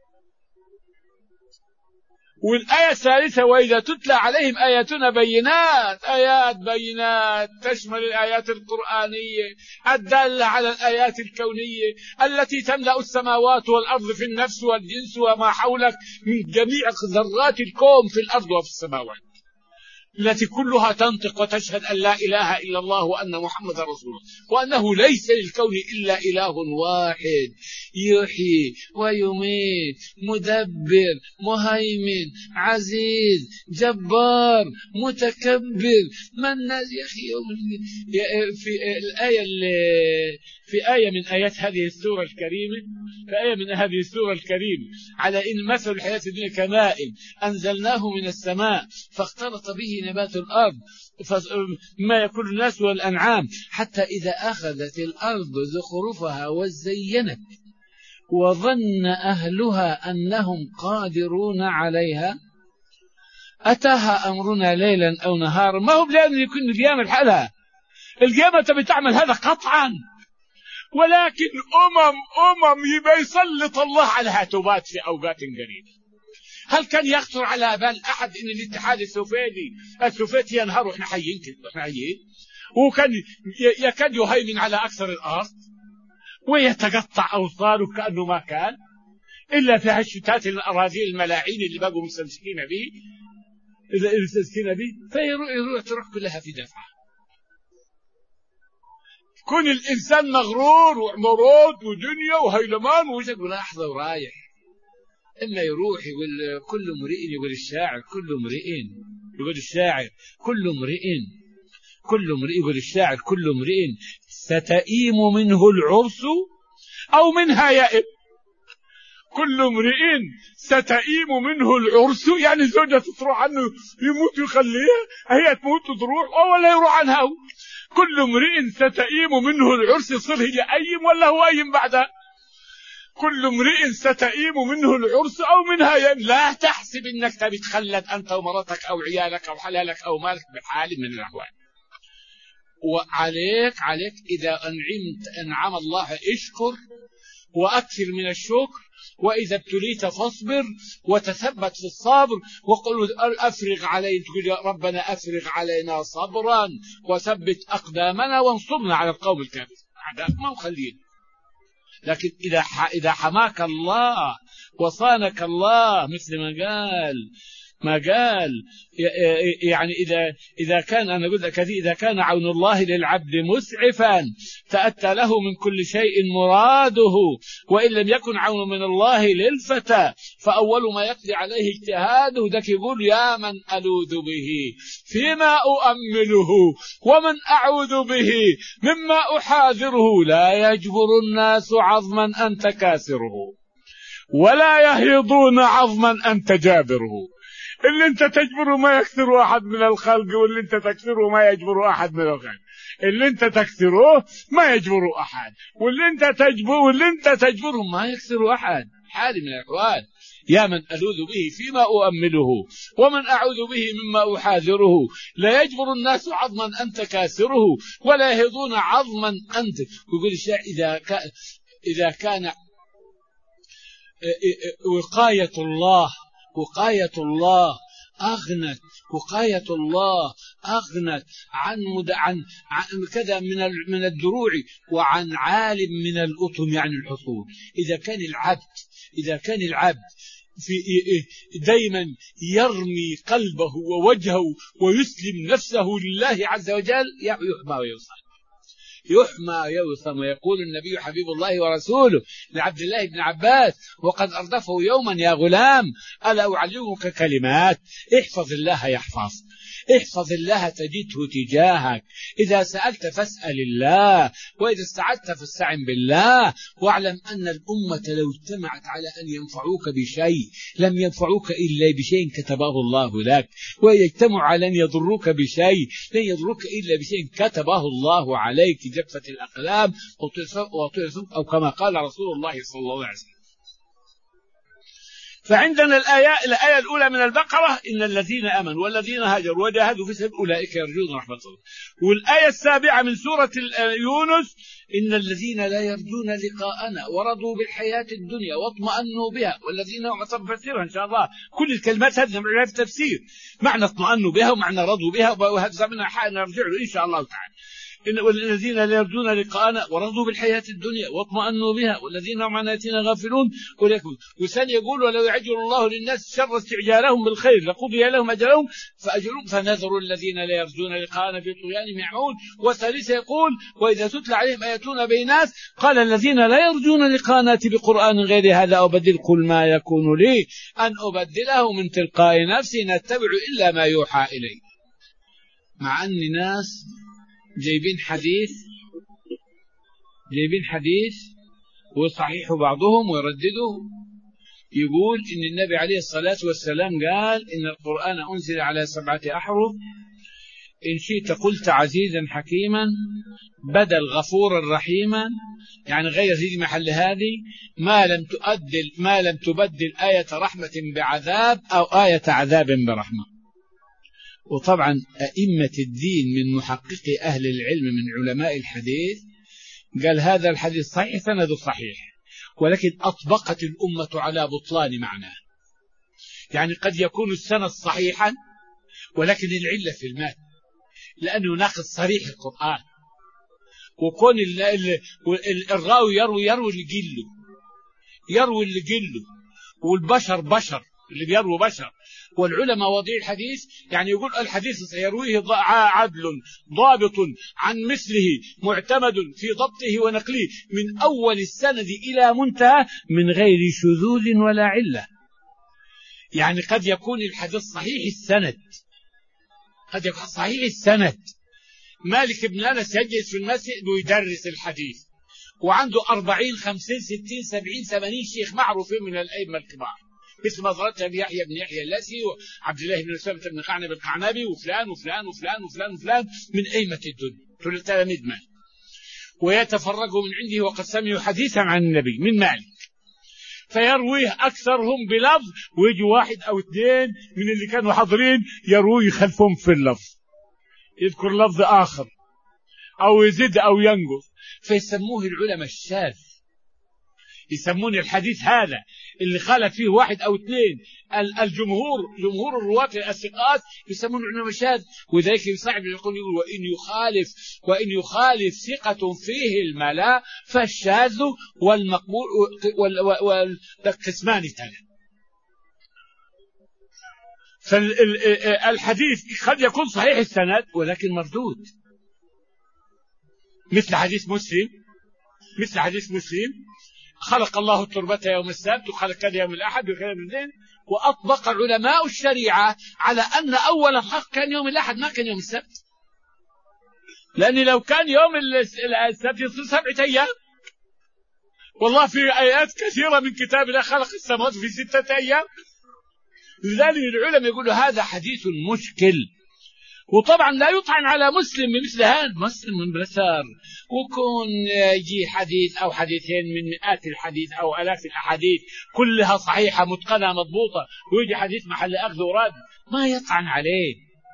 والآية الثالثة وإذا تتلى عليهم آياتنا بينات آيات بينات تشمل الآيات القرآنية الدالة على الآيات الكونية التي تملأ السماوات والأرض في النفس والجنس وما حولك من جميع ذرات الكون في الأرض وفي السماوات التي كلها تنطق وتشهد أن لا إله إلا الله وأن محمد رسول الله وأنه ليس للكون إلا إله واحد يحيي ويميت مدبر مهيمن عزيز جبار متكبر من يا أخي يوم في الآية في آية من آيات هذه السورة الكريمة في آية من هذه السورة الكريمة على إن مثل الحياة الدنيا كماء أنزلناه من السماء فاختلط به نبات الأرض ما يأكل الناس والأنعام حتى إذا أخذت الأرض زخرفها وزينت وظن أهلها أنهم قادرون عليها أتاها أمرنا ليلا أو نهارا. ما هو بلازم يكون القيامة الحالة القيامة تبي تعمل هذا قطعا ولكن أمم أمم يبي يسلط الله على هاتوبات في أوقات قريبة. هل كان يخطر على بال أحد إن الاتحاد السوفيتي السوفيتي ينهار وإحنا حيين كده إحنا حيين وكان يكاد يهيمن على أكثر الأرض ويتقطع أوصاله كأنه ما كان إلا في هالشتات الأراضي الملاعين اللي بقوا مستمسكين به مستمسكين به فيروح تروح كلها في دفعة. كون الإنسان مغرور ومرود ودنيا وهيلمان وجد لحظة ورايح إما يروح يقول كل امرئ يقول الشاعر كل امرئ يقول الشاعر كل امرئ كل امرئ يقول الشاعر كل امرئ ستئيم منه العرس أو منها يئم. كل امرئ ستئيم منه العرس يعني زوجة تروح عنه يموت ويخليها هي تموت وتروح ولا يروح عنها. كل امرئ ستئيم منه العرس يصير هي أيم ولا هو أيم بعدها. كل امرئ ستئيم منه العرس أو منها يئم. لا تحسب إنك تبي تخلد أنت ومرتك أو عيالك أو حلالك أو مالك بحال من الأحوال. وعليك عليك إذا أنعمت أنعم الله اشكر وأكثر من الشكر وإذا ابتليت فاصبر وتثبت في الصبر وقل أفرغ علينا تقول يا ربنا أفرغ علينا صبرا وثبت أقدامنا وانصرنا على القوم الكافرين. أعداء ما مخلين. لكن إذا إذا حماك الله وصانك الله مثل ما قال ما قال يعني إذا إذا كان أنا قلت لك إذا كان عون الله للعبد مسعفا تأتى له من كل شيء مراده، وإن لم يكن عون من الله للفتى فأول ما يقضي عليه اجتهاده. ذاك يقول يا من ألوذ به فيما أؤمله ومن أعوذ به مما أحاذره، لا يجبر الناس عظما أنت كاسره ولا يهيضون عظما أنت جابره. اللي انت تجبره ما يكسره احد من الخلق، واللي انت تكسره ما يجبره احد من الخلق. اللي انت تكسره ما يجبره احد، واللي انت تجبره واللي انت تجبره ما يكسره احد. حال من الاحوال. يا من ألوذ به فيما أؤمله ومن أعوذ به مما أحاذره، لا يجبر الناس عظما أنت كاسره ولا يهضون عظما أنت. ويقول الشاعر إذا كان إذا كان وقاية الله وقاية الله أغنت وقاية الله أغنت عن مد... عن... عن كذا من ال... من الدروع وعن عالم من الأطم، يعني الحصول. إذا كان العبد إذا كان العبد في دايما يرمي قلبه ووجهه ويسلم نفسه لله عز وجل، يحمى ويوصل يحمى ويوثم. ويقول النبي حبيب الله ورسوله لعبد الله بن عباس وقد أردفه يوما يا غلام ألا أعلمك كلمات احفظ الله يحفظ احفظ الله تجده تجاهك، إذا سألت فاسأل الله وإذا استعذت فاستعن بالله، واعلم أن الأمة لو اجتمعت على أن ينفعوك بشيء لم ينفعوك إلا بشيء كتبه الله لك، وإذا اجتمعوا على أن يضروك بشيء لن يضروك إلا بشيء كتبه الله عليك. جفت الأقلام وطرسوا، أو كما قال رسول الله صلى الله عليه وسلم. فعندنا الآية الآية الأولى من البقرة إن الذين آمنوا والذين هاجروا وجاهدوا في سبيل أولئك يرجون رحمة الله. والآية السابعة من سورة يونس إن الذين لا يرجون لقاءنا ورضوا بالحياة الدنيا واطمأنوا بها والذين هم تفسيرها إن شاء الله. كل الكلمات هذه نرجع في تفسير معنى اطمأنوا بها ومعنى رضوا بها، وهذا منها حال نرجع له إن شاء الله تعالى. إن والذين لا يرجون لقاءنا ورضوا بالحياة الدنيا واطمأنوا بها والذين هم عن آياتنا غافلون. وثاني يقول ولو يعجل الله للناس شر استعجالهم بالخير لقضي لهم أجلهم فأجلهم فنذر الذين لا يرجون لقاءنا في طغيانهم يعمهون. وثالث يقول وإذا تتلى عليهم آياتنا بينات قال الذين لا يرجون لقاءنا بقرآن غير هذا أبدل قل ما يكون لي أن أبدله من تلقاء نفسي نتبع إلا ما يوحى إلي. مع أن ناس جايبين حديث جايبين حديث وصحيح بعضهم ويردده، يقول إن النبي عليه الصلاة والسلام قال إن القرآن أنزل على سبعة أحرف، إن شئت قلت عزيزا حكيما بدل غفورا رحيما، يعني غير ذي محل هذه ما لم تؤدل ما لم تبدل آية رحمة بعذاب أو آية عذاب برحمة. وطبعا أئمة الدين من محققي أهل العلم من علماء الحديث قال هذا الحديث صحيح سند صحيح، ولكن أطبقت الأمة على بطلان معناه. يعني قد يكون السند صحيحا ولكن العلة في المات، لأنه ناقض صريح القرآن، وكون الراوي يروي يروي اللي جله يروي اللي جله والبشر بشر اللي بيروي بشر، والعلماء وضيع الحديث يعني يقول الحديث سيرويه عدل ضابط عن مثله معتمد في ضبطه ونقله من أول السند إلى منتهى من غير شذوذ ولا علة. يعني قد يكون الحديث صحيح السند قد يكون صحيح السند مالك بن أنس يجلس في المسجد ويدرس الحديث وعنده أربعين خمسين ستين سبعين ثمانين شيخ معروفين من الأئمة الكبار، مثل ما ضربت بيحيى بن يحيى اللاسي وعبد الله بن سلمة بن قعنب القعنبي وفلان وفلان وفلان وفلان وفلان من أئمة الدنيا تلاميذ مالك، ويتفرقوا من عنده وقد سمعوا حديثا عن النبي من مالك فيرويه أكثرهم بلفظ، ويجي واحد أو اثنين من اللي كانوا حاضرين يروي خلفهم في اللفظ، يذكر لفظ آخر أو يزيد أو ينقص، فيسموه العلماء الشاذ، يسمون الحديث هذا اللي خالف فيه واحد أو اثنين الجمهور جمهور الرواة الثقات يسمون العلماء الشاذ. وذلك يصعب يقول وإن يخالف وإن يخالف ثقة فيه الملا فالشاذ والمقبول والقسمان تلا. فالحديث قد يكون صحيح السند ولكن مردود، مثل حديث مسلم مثل حديث مسلم خلق الله التربة يوم السبت وخلق يوم الأحد وخلق الاثنين، وأطبق علماء الشريعة على أن أول الخلق كان يوم الأحد ما كان يوم السبت، لأن لو كان يوم السبت يصير سبعة أيام. والله في آيات كثيرة من كتاب الله خلق السماوات في ستة أيام. لذلك العلماء يقولوا هذا حديث مشكل. وطبعا لا يطعن على مسلم بمثل هذا، مسلم من بسار وكون يجي حديث أو حديثين من مئات الحديث أو ألاف الأحاديث كلها صحيحة متقنة مضبوطة، ويجي حديث محل أخذ ورد ما يطعن عليه.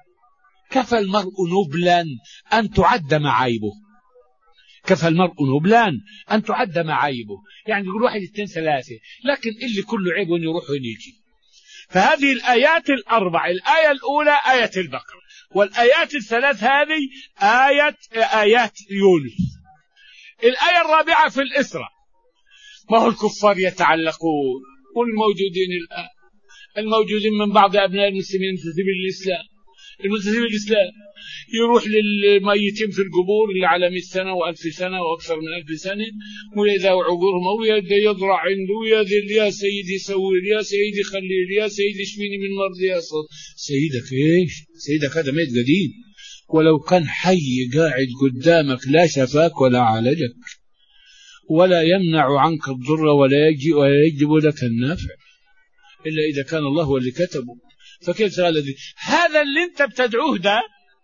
كفى المرء نبلا أن تعد معايبه، كفى المرء نبلا أن تعد معايبه، يعني يقول واحد اثنين ثلاثة، لكن اللي كله عيب يروح ويجي. فهذه الآيات الأربع، الآية الأولى آية البقرة، والآيات الثلاث هذه آية آيات يونس. الآية الرابعة في الإسراء، ما هو الكفار يتعلقون والموجودين الآن الموجودين من بعض أبناء المسلمين في سبيل الإسلام، المسلمين الإسلام يروح للميتين في القبور اللي على مئة سنة وألف سنة وأكثر من ألف سنة، ويذا عبورهم أو يضرع عنده ويذل يا سيدي سوي يا سيدي خليل يا سيدي اشفيني من مرض يا صد. سيدك إيش؟ سيدك هذا ميت قديم، ولو كان حي قاعد قدامك لا شفاك ولا عالجك ولا يمنع عنك الضر ولا يجي ولا يجب لك النافع إلا إذا كان الله هو اللي كتبه. فكيف الذي هذا اللي انت بتدعوه ده،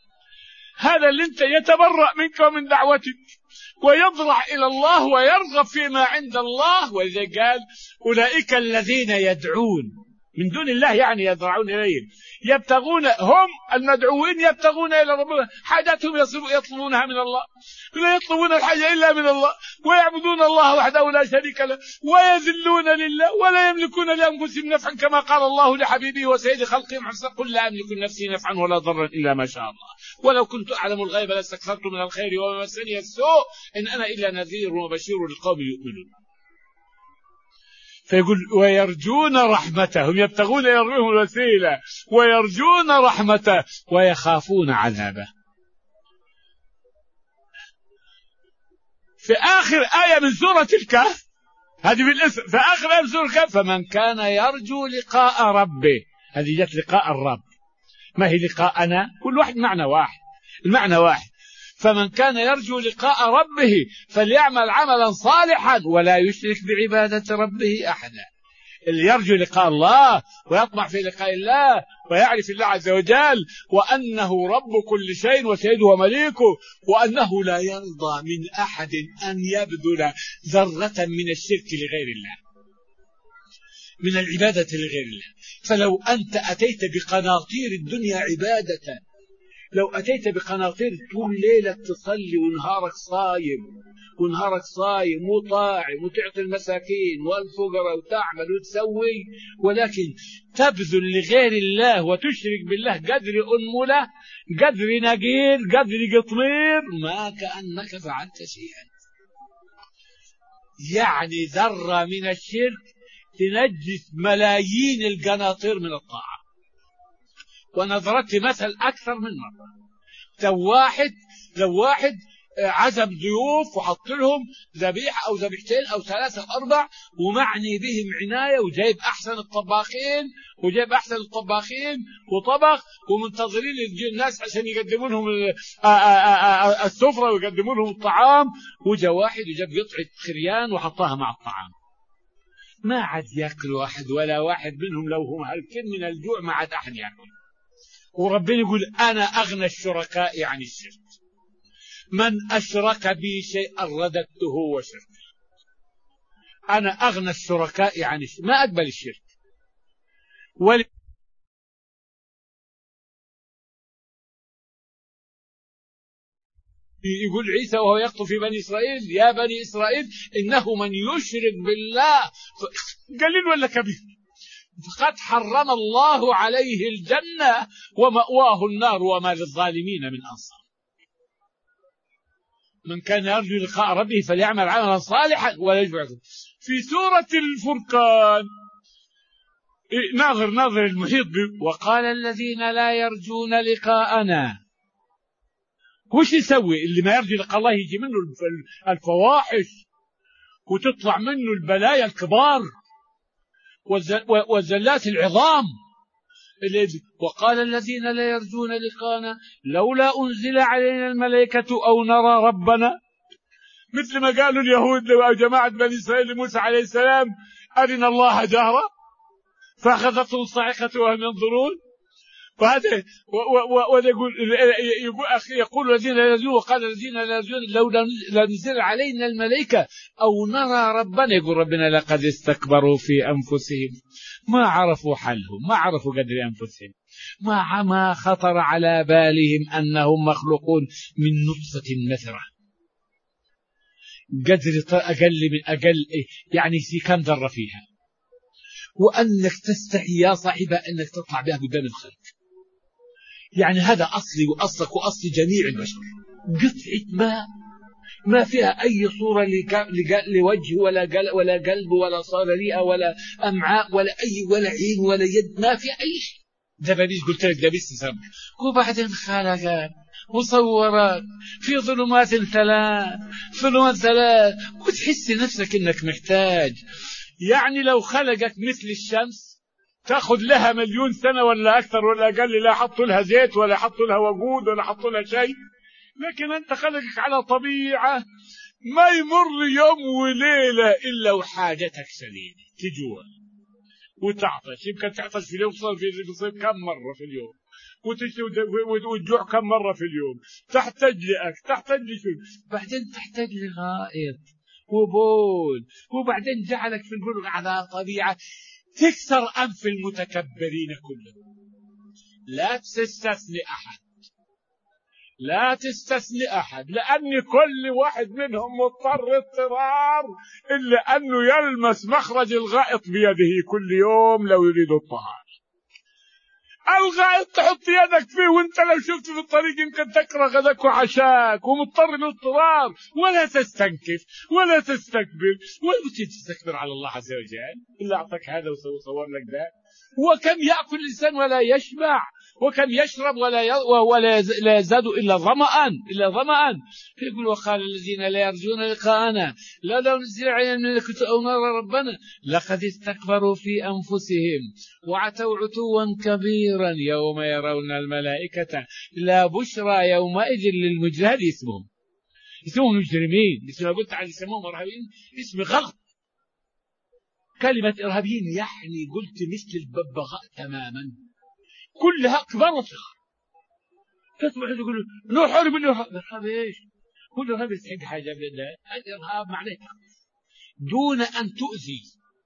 هذا اللي انت يتبرأ منك ومن دعوتك ويضرع إلى الله ويرغب فيما عند الله، وإذا قال أولئك الذين يدعون من دون الله يعني يضرعون إليهم يبتغون، هم المدعوين يبتغون إلى ربهم حاجاتهم يطلبونها من الله، لا يطلبون الحاجة إلا من الله، ويعبدون الله وحده لا شريك له ويذلون لله ولا يملكون لأنفسهم نفعا كما قال الله لحبيبه وسيد خلقهم قل لا أملك لنفسي نفعا ولا ضرا إلا ما شاء الله ولو كنت أعلم الغيب لاستكثرت من الخير وما مسني السوء إن أنا إلا نذير وبشير لقوم يؤمنون. فيقول ويرجون رحمته، هم يبتغون يرجون الوسيلة ويرجون رحمته ويخافون عذابه. في آخر آية من سورة الكهف، هذه بالاسم في آخر آية من سورة الكهف فمن كان يرجو لقاء ربه، هذه جت لقاء الرب ما هي لقاءنا، كل واحد معنى واحد، المعنى واحد. فمن كان يرجو لقاء ربه فليعمل عملا صالحا ولا يشرك بعبادة ربه أحدا. اللي يرجو لقاء الله ويطمع في لقاء الله ويعرف الله عز وجل وأنه رب كل شيء وسيده ومليكه، وأنه لا يرضى من أحد أن يبذل ذرة من الشرك لغير الله، من العبادة لغير الله. فلو أنت أتيت بقناطير الدنيا عبادة، لو أتيت بقناطير طول ليلة تصلي ونهارك صايم ونهارك صايم وطاعم وتعطي المساكين والفقراء وتعمل وتسوي، ولكن تبذل لغير الله وتشرك بالله قدر أنملة قدر نقير قدر قطمير ما كأنك فعلت شيئا. يعني ذرة من الشرك تنجس ملايين القناطير من الطاعة. وأنا ضربت مثل أكثر من مرة، لو واحد لو واحد عزم ضيوف وحط لهم ذبيحة أو ذبيحتين أو ثلاثة أو أربع ومعني بهم عناية وجايب أحسن الطباخين وجايب أحسن الطباخين وطبخ ومنتظرين الناس عشان يقدموا لهم السفرة ويقدموا لهم الطعام، وجاء واحد وجاب قطعة خريان وحطها مع الطعام، ما عاد يأكل واحد ولا واحد منهم، لو هم هلكين من الجوع ما عاد أحد يأكل. وربنا يقول أنا أغنى الشركاء عن الشرك، من أشرك بي شيئا رددته وشرك. أنا أغنى الشركاء عن الشرك، ما أقبل الشرك. ول... يقول عيسى وهو يخطب في بني إسرائيل يا بني إسرائيل إنه من يشرك بالله قليل ولا كبير فقد حرم الله عليه الجنة ومأواه النار وما للظالمين من أنصار. من كان يرجو لقاء ربه فليعمل عملا صالحا ولا يشرك. في سورة الفرقان ناظر ناظر المحيط به. وقال الذين لا يرجون لقاءنا، وش يسوي اللي ما يرجو لقاء الله؟ يجي منه الفواحش وتطلع منه البلايا الكبار والزلات العظام. وقال الذين لا يرجون لقاءنا لولا أنزل علينا الملائكة أو نرى ربنا، مثل ما قالوا اليهود وجماعة بني إسرائيل لموسى عليه السلام أرنا الله جهرة فأخذتهم الصاعقة وهم ينظرون. فهذا ويقول يقول الذين لا يرجون، وقال الذين لا يرجون لولا نزل علينا الملائكة أو نرى ربنا. يقول ربنا لقد استكبروا في أنفسهم، ما عرفوا حلهم، ما عرفوا قدر أنفسهم، ما ما خطر على بالهم أنهم مخلوقون من نطفة مثرة قدر أقل من أقل يعني كم ذرة فيها، وأنك تستحي يا صاحبها أنك تطلع بها قدام الخلق. يعني هذا أصلي وأصلك وأصل جميع البشر، قطعة ماء ما فيها أي صورة لوجه ولا ولا قلب ولا صالريئة ولا أمعاء ولا أي ولا عين ولا يد، ما فيها أي شيء. ده بليش قلت لك ده بس سبب. وبعدين خلقات مصورات في ظلمات ثلاث ظلمات ثلاث وتحس نفسك إنك محتاج. يعني لو خلقك مثل الشمس تأخذ لها مليون سنة ولا أكثر ولا أقل، لا حطوا لها زيت ولا حطوا لها وقود ولا حطوا لها شيء. لكن أنت خلقك على طبيعة ما يمر يوم وليلة إلا وحاجتك سليمة، تجوع وتعطش، يمكن تعطش في اليوم صار في الصيف كم مرة في اليوم، وتجوع كم مرة في اليوم، تحتاج لأكل، تحتاج لشرب، بعدين تحتاج لغائط وبول، وبعدين جعلك في البلغ على طبيعة تكسر أنف المتكبرين كلهم. لا تستثني أحد، لا تستثني أحد، لأن كل واحد منهم مضطر اضطرار إلا أنه يلمس مخرج الغائط بيده كل يوم لو يريد الطهارة. الغائط تحط يدك فيه وانت لو شفت في الطريق يمكن تكره غدك وعشاك، ومضطر الاضطرار. ولا تستنكف ولا تستكبر ولا تستكبر على الله عز وجل إلا أعطاك هذا وصور لك ذا. وكم يأكل الإنسان ولا يشبع، وكم يشرب ولا ي... ولا لا يزداد إلا ظمأ إلا ظمأ. يقول وقال الذين لا يرجون لقاءنا لولا نزل علينا الملائكة أو نرى ربنا لقد استكبروا في أنفسهم وعتوا عتوا كبيرا يوم يرون الملائكة لا بشرى يومئذ للمجرمين. اسمهم اسمهم مجرمين، اسم قلت عن اسمهم إرهابيين اسم غلط. كلمة إرهابيين يعني قلت مثل الببغاء تماما، كلها كبار وصغار. تسمع يقول نحارب الإرهاب. الإرهاب إيش؟ كل إرهاب يستحق حاجة من الله. الإرهاب معناه دون أن تؤذي.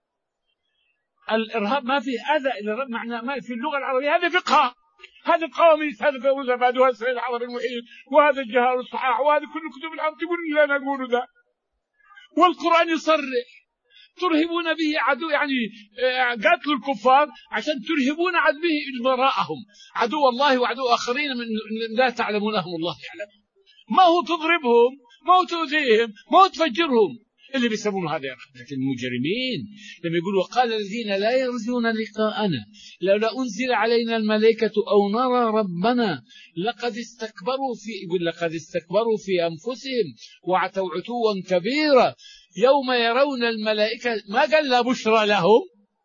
الإرهاب ما فيه أذى، الإرهاب معناه ما في اللغة العربية هذا فقه، هذا القواميس، هذا فوزة بعدها السيد العربي المحيط، وهذا الجهار الصحاح، وهذا كل كتب العرب تقول لا نقول ذا. والقرآن يصرح ترهبون به عدو، يعني قتل الكفار عشان ترهبون عدو به وراءهم عدو الله وعدو آخرين من لا تعلمونهم الله يعلم. ما هو تضربهم، ما هو تؤذيهم، ما هو تفجرهم اللي بيسمونه هذا. لكن المجرمين لما يقول وقال الذين لا يرجون لقاءنا لولا أنزل علينا الملائكة أو نرى ربنا لقد استكبروا في يقول لقد استكبروا في أنفسهم وعتوا عتوا كبيرا يوم يرون الملائكة. ما قال لا بشرى لهم،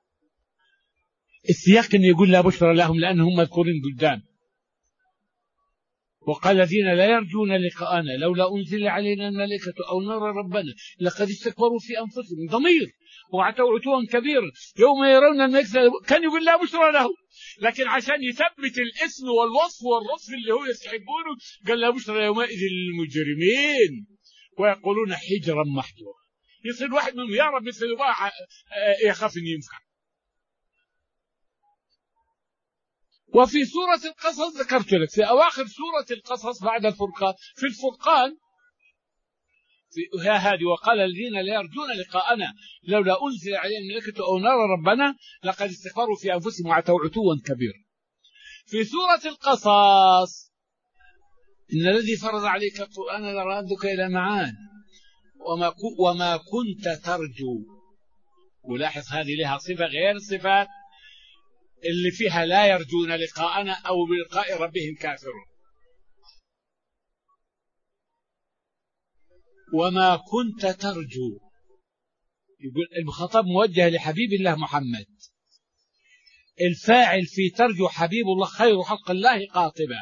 السياق يقول لا بشرى لهم لأنهم مذكورين قدام. وقال الذين لا يرجون لقاءنا لولا أنزل علينا الملائكة أو نرى ربنا لقد استكبروا في أنفسهم ضمير وعتوا عتوا كبيرا يوم يرون الملائكة. كان يقول لا بشرى لهم، لكن عشان يثبت الاسم والوصف والرصف اللي هو يستحبونه قال لا بشرى يومئذ للمجرمين ويقولون حجرا محجورا. يصير واحد منهم يا رب مثل واحد يخاف ان ينفع. وفي سورة القصص ذكرت لك في أواخر سورة القصص بعد الفرقان، في الفرقان في هذه وقال الذين لا يرجون لقاءنا لولا أنزل عليهم الملائكة أو نرى ربنا لقد استكبروا في أنفسهم وعتوا عتوا كبيرا. في سورة القصص إن الذي فرض عليك القرآن لرادك إلى معاد وما وما كنت ترجو. ولاحظ هذه لها صفة غير صفات اللي فيها لا يرجون لقاءنا أو بلقاء ربهم كافرون. وما كنت ترجو، يقول المخاطب موجه لحبيب الله محمد، الفاعل في ترجو حبيب الله خير خلق الله قاطبة.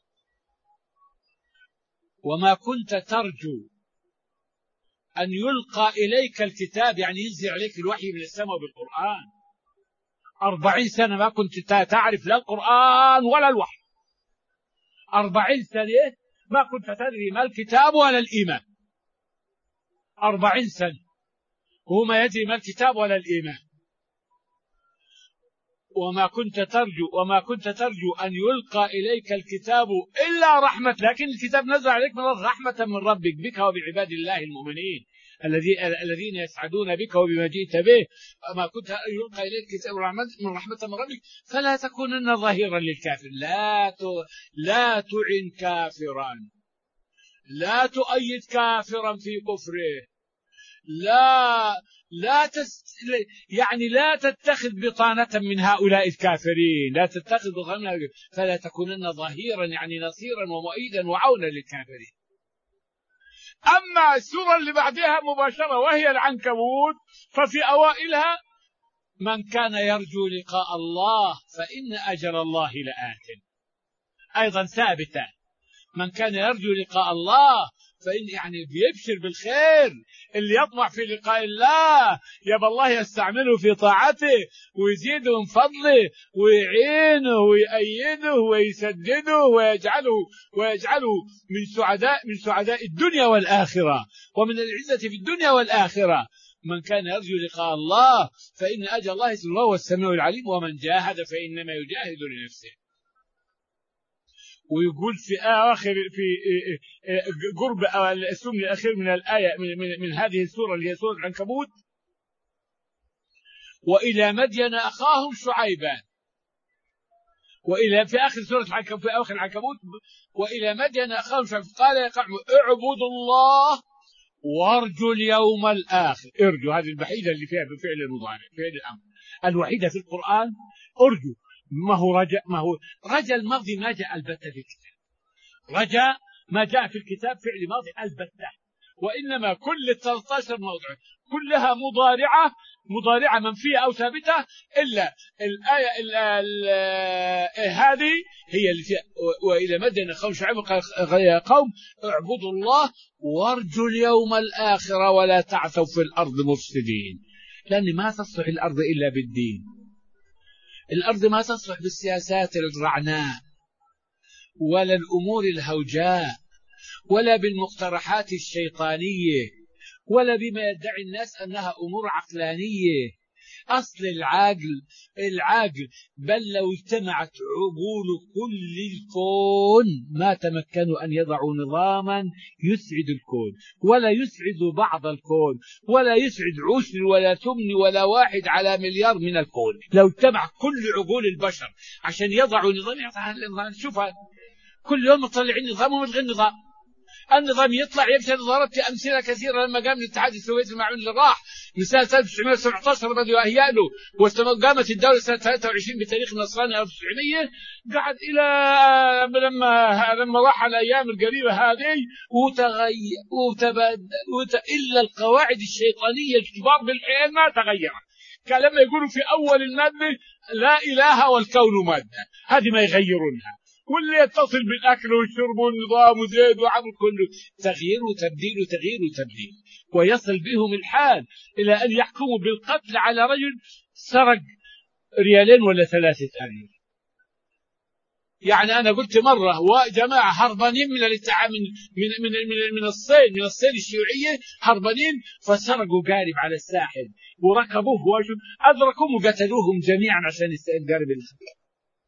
وما كنت ترجو أن يلقى إليك الكتاب، يعني ينزل عليك الوحي من السماء بالقرآن. أربعين سنة ما كنت تعرف لا القرآن ولا الوحي، أربعين سنة ما كنت تدري ما الكتاب ولا الإيمان، أربعين سنة هو ما يدري ما الكتاب ولا الإيمان. وما كنت ترجو وما كنت ترجو أن يلقى إليك الكتاب إلا رحمة، لكن الكتاب نزل عليك من رحمة من ربك بك وبعباد الله المؤمنين الذين يسعدون بك وبما جئت به. وما كنت يلقى إليك الكتاب من رحمة من ربك فلا تكونن ظهيرا للكافر. لا لا تعن كافرا، لا تؤيد كافرا في كفره، لا لا تست... يعني لا تتخذ بطانة من هؤلاء الكافرين، لا تتخذ بطانة، فلا تكونن ظهيرا يعني نصيرا ومؤيدا وعونا للكافرين. أما السورة اللي بعدها مباشرة وهي العنكبوت، ففي أوائلها من كان يرجو لقاء الله فإن أجل الله لآت، أيضا ثابتة. من كان يرجو لقاء الله فإن يعني بيبشر بالخير، اللي يطمع في لقاء الله يبقى الله يستعمله في طاعته ويزيده من فضله ويعينه ويأيده ويسدده ويجعله ويجعله من سعداء من سعداء الدنيا والآخرة ومن العزة في الدنيا والآخرة. من كان يرجو لقاء الله فإن أجل الله هو السميع العليم، ومن جاهد فإنما يجاهد لنفسه. ويقول في آخر في قرب السم الأخير من الآية من, من, من هذه السورة اللي هي سورة العنكبوت: وإلى مدين أخاهم شعيبا. وإلى في آخر سورة العنكبوت في آخر العنكبوت: وإلى مدين أخاهم شعيبا قال يا قوم اعبدوا الله وارجوا اليوم الآخر. ارجوا هذه الوحيدة اللي فيها بفعل المضارع، فعل الأمر الوحيدة في القرآن ارجوا. ما هو رجاء، ما هو رجاء الماضي ما جاء البتة في الكتاب، رجاء ما جاء في الكتاب فعل ماضي البتة، وإنما كل ثلاثة عشر موضع كلها مضارعة مضارعة منفية أو ثابتة، إلا الآية ال ال هذه هي اللي فيها وإلى مدين أخاهم شعيب قال يا قوم اعبدوا الله وارجوا اليوم الآخر ولا تعثوا في الأرض مفسدين. لأن ما تصلح الأرض إلا بالدين، الأرض ما تصلح بالسياسات الرعناء ولا الأمور الهوجاء ولا بالمقترحات الشيطانية ولا بما يدعي الناس أنها أمور عقلانية. أصل العقل العقل بل لو اجتمعت عقول كل الكون ما تمكنوا أن يضعوا نظاما يسعد الكون ولا يسعد بعض الكون ولا يسعد عشر ولا ثمن ولا واحد على مليار من الكون. لو اجتمع كل عقول البشر عشان يضعوا نظام، شوف كل يوم مطلعين نظام وملغي النظام، النظام يطلع يفشل. ضربت أمثلة كثيرة لما قام الاتحاد السوفيتي المعون اللي راح من سنة ألف وتسعمائة وسبعة عشر بدأوا أهياله، وقامت الدولة سنة ثلاثة وعشرين بتاريخ النصراني ألف وتسعمائة، قعد إلى لما لما راح الأيام القريبة هذه وتغير وتبدل وت... إلا القواعد الشيطانية الكبار بالحيل ما تغيرت. كان لما يقولوا في أول المادة لا إله والكون مادة، هذه ما يغيرونها، واللي يتصل بالأكل والشرب والنظام وزيد وعمل كله تغيير وتبديل وتغيير وتبديل، ويصل بهم الحال إلى أن يحكموا بالقتل على رجل سرق ريالين ولا ثلاثة آلاف. يعني أنا قلت مرة وجماعة هربانين من الاتحاد من من من من, من الصين من الصين الشيوعية هربانين، فسرقوا قارب على الساحل وركبوه أدركوهم وقتلوهم جميعا عشان القارب الخبير.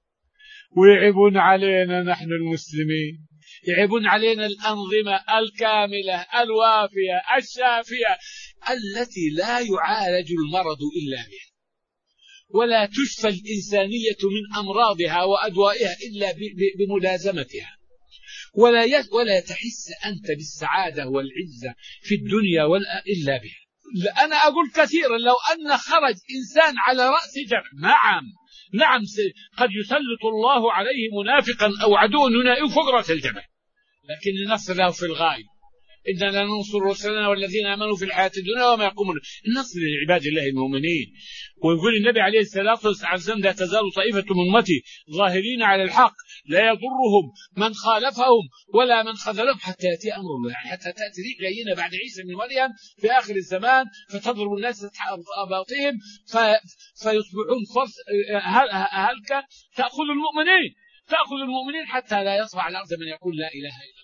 ويعيبون علينا نحن المسلمين، يعيبون علينا الأنظمة الكاملة الوافية الشافية التي لا يعالج المرض إلا بها ولا تشفى الإنسانية من أمراضها وأدوائها إلا بملازمتها، ولا ولا تحس أنت بالسعادة والعزة في الدنيا إلا بها. أنا أقول كثيرا لو أن خرج إنسان على رأس جبل، نعم نعم قد يسلط الله عليه منافقا أو عدو ينائي فوق رأس الجبل، لكن النصر له في الغاية. إننا لننصر رسلنا والذين آمنوا في الحياة الدنيا وما يقومون. النصر لعباد الله المؤمنين. ويقول النبي عليه الصلاة والسلام لا تزال طائفة من أمتي ظاهرين على الحق لا يضرهم من خالفهم ولا من خذلهم حتى يأتي أمر الله، يعني حتى تأتي ريح لينة بعد عيسى بن مريم في آخر الزمان فتضرب الناس أباطهم فيصبحون فرس هلكة تأخذ المؤمنين تأخذ المؤمنين حتى لا يصبح على الأرض من يقول لا إله إلا الله.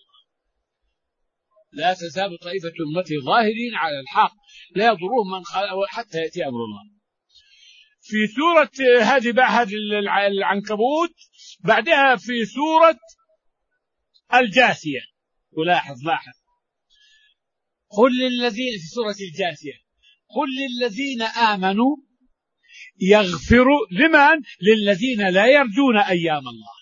لا تزال طائفة أمتي ظاهرين على الحق لا يضرهم من خالفهم حتى يأتي أمر الله. في سورة هذه بعد العنكبوت بعدها في سورة الجاثية، ولاحظ لاحظ قل للذين في سورة الجاثية قل للذين آمنوا يغفروا لمن؟ للذين لا يرجون أيام الله.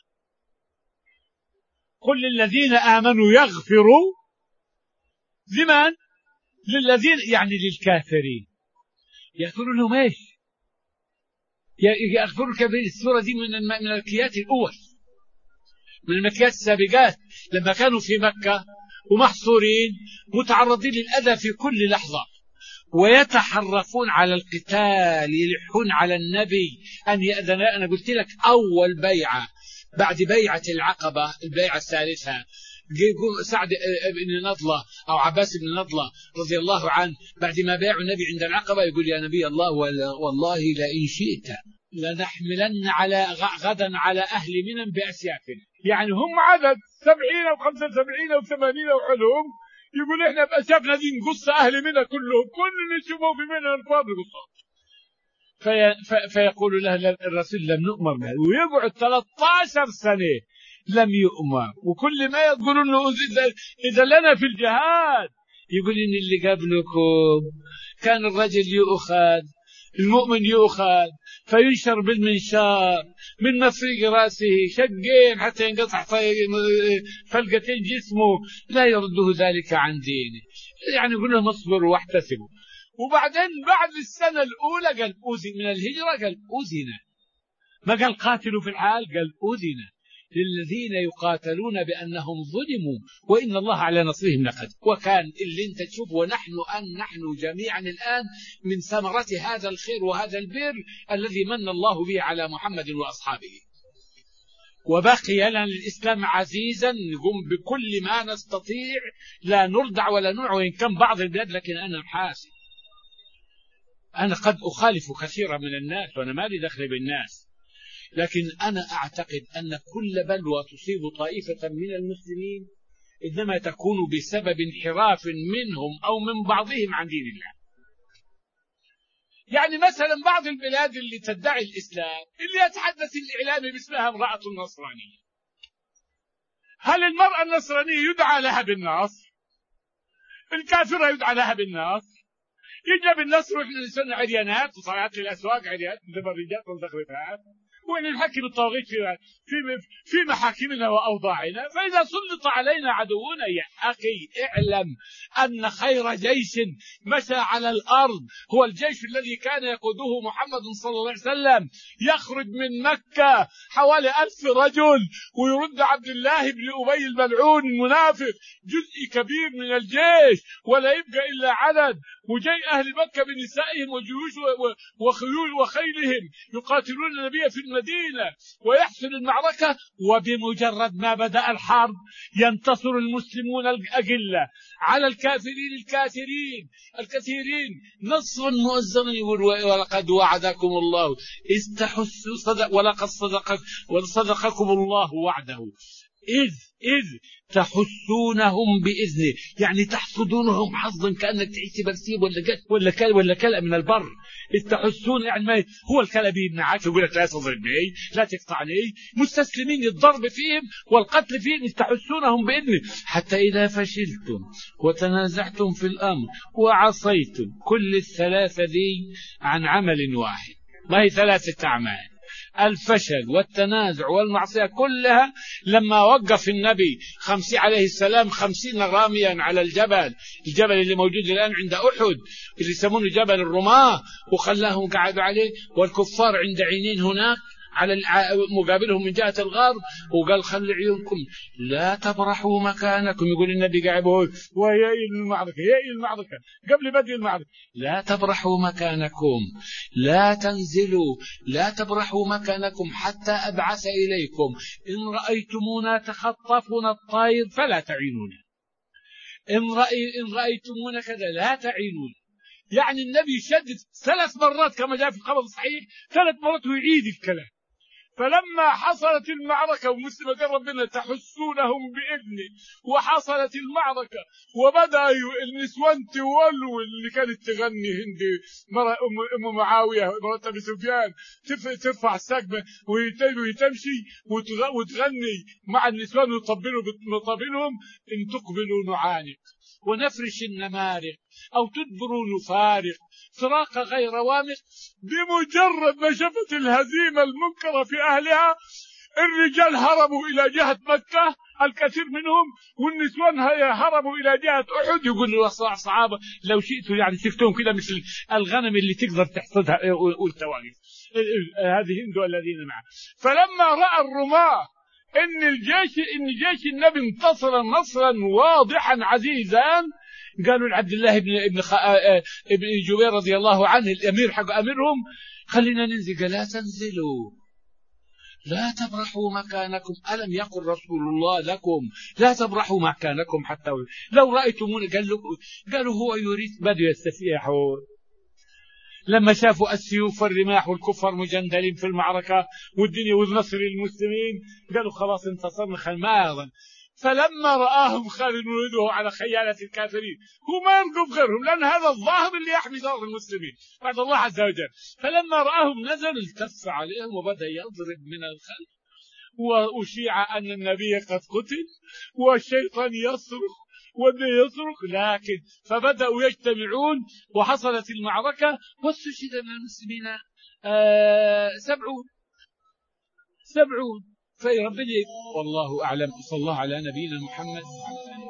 قل للذين آمنوا يغفروا لمن؟ للذين يعني للكافرين. يغفروا لهم ايش؟ يغفروا كبير. السورة دي من من المكيات الأول، من المكيات السابقات لما كانوا في مكة ومحصورين متعرضين للأذى في كل لحظة ويتحرفون على القتال يلحون على النبي أن يأذن. أنا قلت لك أول بيعة بعد بيعة العقبة البيعة الثالثة سعد بن نضلة أو عباس بن نضلة رضي الله عنه بعد ما بايعوا النبي عند العقبة يقول يا نبي الله والله لئن شئت لنحملن على غدا على أهل منى بأسيافنا. يعني هم عدد سبعين أو خمسة وسبعين أو ثمانين أو علوم، يقول إحنا بأسيافنا دي نقص أهل منى كلهم كل نشوفوا في منى الفاض قصة. في فيقول له الرسول لم نؤمر به، ويقعد ثلاثة عشر سنة لم يؤمر. وكل ما يقولون له إذا لنا في الجهاد يقول إن اللي قبلكم كان الرجل يؤخذ المؤمن يؤخذ فينشر بالمنشار من مفرق رأسه شقين حتى ينقطع فلقتين جسمه لا يرده ذلك عن دينه. يعني يقول لهم اصبروا واحتسبوا. وبعدين بعد السنة الأولى قال أوذي من الهجرة قال أوذنا، ما قال قاتلوا في الحال قال أوذنا للذين يقاتلون بأنهم ظلموا وإن الله على نصرهم لقدير. وكان اللي انت تشوف ونحن أن نحن جميعا الآن من ثمرة هذا الخير وهذا البر الذي من الله به على محمد وأصحابه. وبقي لنا الإسلام عزيزا نقوم بكل ما نستطيع لا نردع ولا نوع وإن كان بعض البلاد، لكن أنا محاسب أنا قد أخالف كثيرا من الناس وأنا ما لي دخل بالناس، لكن أنا أعتقد أن كل بلوى تصيب طائفة من المسلمين إنما تكون بسبب انحراف منهم أو من بعضهم عن دين الله. يعني مثلا بعض البلاد اللي تدعي الإسلام اللي يتحدث الإعلامي باسمها امرأة نصرانية، هل المرأة النصرانية يدعى لها بالنصر؟ الكافرة يدعى لها بالنصر؟ يجب النصر وإحنا نسمى عريانات وطلعات الأسواق عريانات متبرجات ومزخرفات وإن نحكم الطواغيت في في في محاكمنا وأوضاعنا. فإذا سلط علينا عدونا يا أخي اعلم أن خير جيش مشى على الأرض هو الجيش الذي كان يقوده محمد صلى الله عليه وسلم، يخرج من مكة حوالي ألف رجل ويرد عبد الله بن أبي الملعون المنافق جزء كبير من الجيش ولا يبقى إلا عدد، وجاي أهل مكة بنسائهم وجيوش وخيول وخيلهم يقاتلون النبي في المدينة ويحصل المعركة. وبمجرد ما بدأ الحرب ينتصر المسلمون الأجلة على الكافرين الكاثرين الكثيرين نصرا مؤزرا. يقول ولقد وعدكم الله استحسوا صدق ولقد صدق وصدقكم الله وعده إذ إذ تحسونهم بإذنه، يعني تحصدونهم حظا كأنك تعيش برسيب ولا ولا كلب ولا كلب من البر. إذ تحسون يعني ما هو الكلب يمنعك يقول لك لا تضربني لا تقطعني، مستسلمين الضرب فيهم والقتل فيهم. إذ تحسونهم بإذنه حتى إذا فشلتم وتنازعتم في الأمر وعصيتم. كل الثلاثة دي عن عمل واحد، ما هي ثلاثة أعمال، الفشل والتنازع والمعصية كلها. لما وقف النبي خمسين عليه السلام خمسين راميا على الجبل الجبل اللي موجود الآن عند أحد اللي يسمونه جبل الرماة وخلاهم قعدوا عليه والكفار عند عينين هناك على مقابلهم من جهة الغرب، وقال خلي عيونكم لا تبرحوا مكانكم. يقول النبي قاعد يقول وهي المعركة هي المعركة قبل بدء المعركة، لا تبرحوا مكانكم، لا تنزلوا، لا تبرحوا مكانكم حتى أبعث إليكم، إن رأيتمونا تخطفنا الطير فلا تعينونا، إن, رأي إن رأيتمونا كذا لا تعينونا. يعني النبي شدد ثلاث مرات كما جاء في الخبر الصحيح، ثلاث مرات ويعيد الكلام. فلما حصلت المعركة ومسلم قال ربنا تحسونهم بإذنه، وحصلت المعركة وبدأ النسوان تولوا اللي كانت تغني هند أم معاوية مرات أبي سفيان ترفع السقف وتمشي وتغني مع النسوان ويطبلوا بطبلهم، إن تقبلوا نعانق ونفرش النمارق أو تدبروا نفارق فراق غير وامق. بمجرد ما شفت الهزيمة المنكرة في أهلها الرجال هربوا إلى جهة مكة الكثير منهم، والنسوان هربوا إلى جهة أحد. يقول الصحابة لو شئتوا يعني شفتهم كده مثل الغنم اللي تقدر تحصدها والتواقف. هذه هند الذين معه. فلما رأى الرماة إن الجيش إن جيش النبي انتصر نصرا واضحا عزيزا، قالوا لعبد الله بن ابن خ... ابن جبير رضي الله عنه الأمير حق أميرهم خلينا ننزل. قال لا تنزلوا، لا تبرحوا مكانكم، ألم يقل رسول الله لكم لا تبرحوا مكانكم حتى لو رأيتمون. قال له قالوا هو يريد بدو يستفيحوا. لما شافوا السيوف والرماح والكفار مجندلين في المعركة والدنيا والنصر للمسلمين قالوا خلاص انتصرنا خلماضا. فلما رآهم خالد ولده على خيالة الكافرين هو ما يرقب غيرهم، لأن هذا الظاهر اللي يحمي دار المسلمين بعد الله عز وجل. فلما رآهم نزل التف عليهم وبدأ يضرب من الخلف، وأشيع أن النبي قد قتل والشيطان يصرخ والنبي يصرخ، لكن فبدأوا يجتمعون وحصلت المعركة واستشهد من المسلمين آه سبعون سبعون. فيربني والله أعلم. صلى الله على نبينا محمد.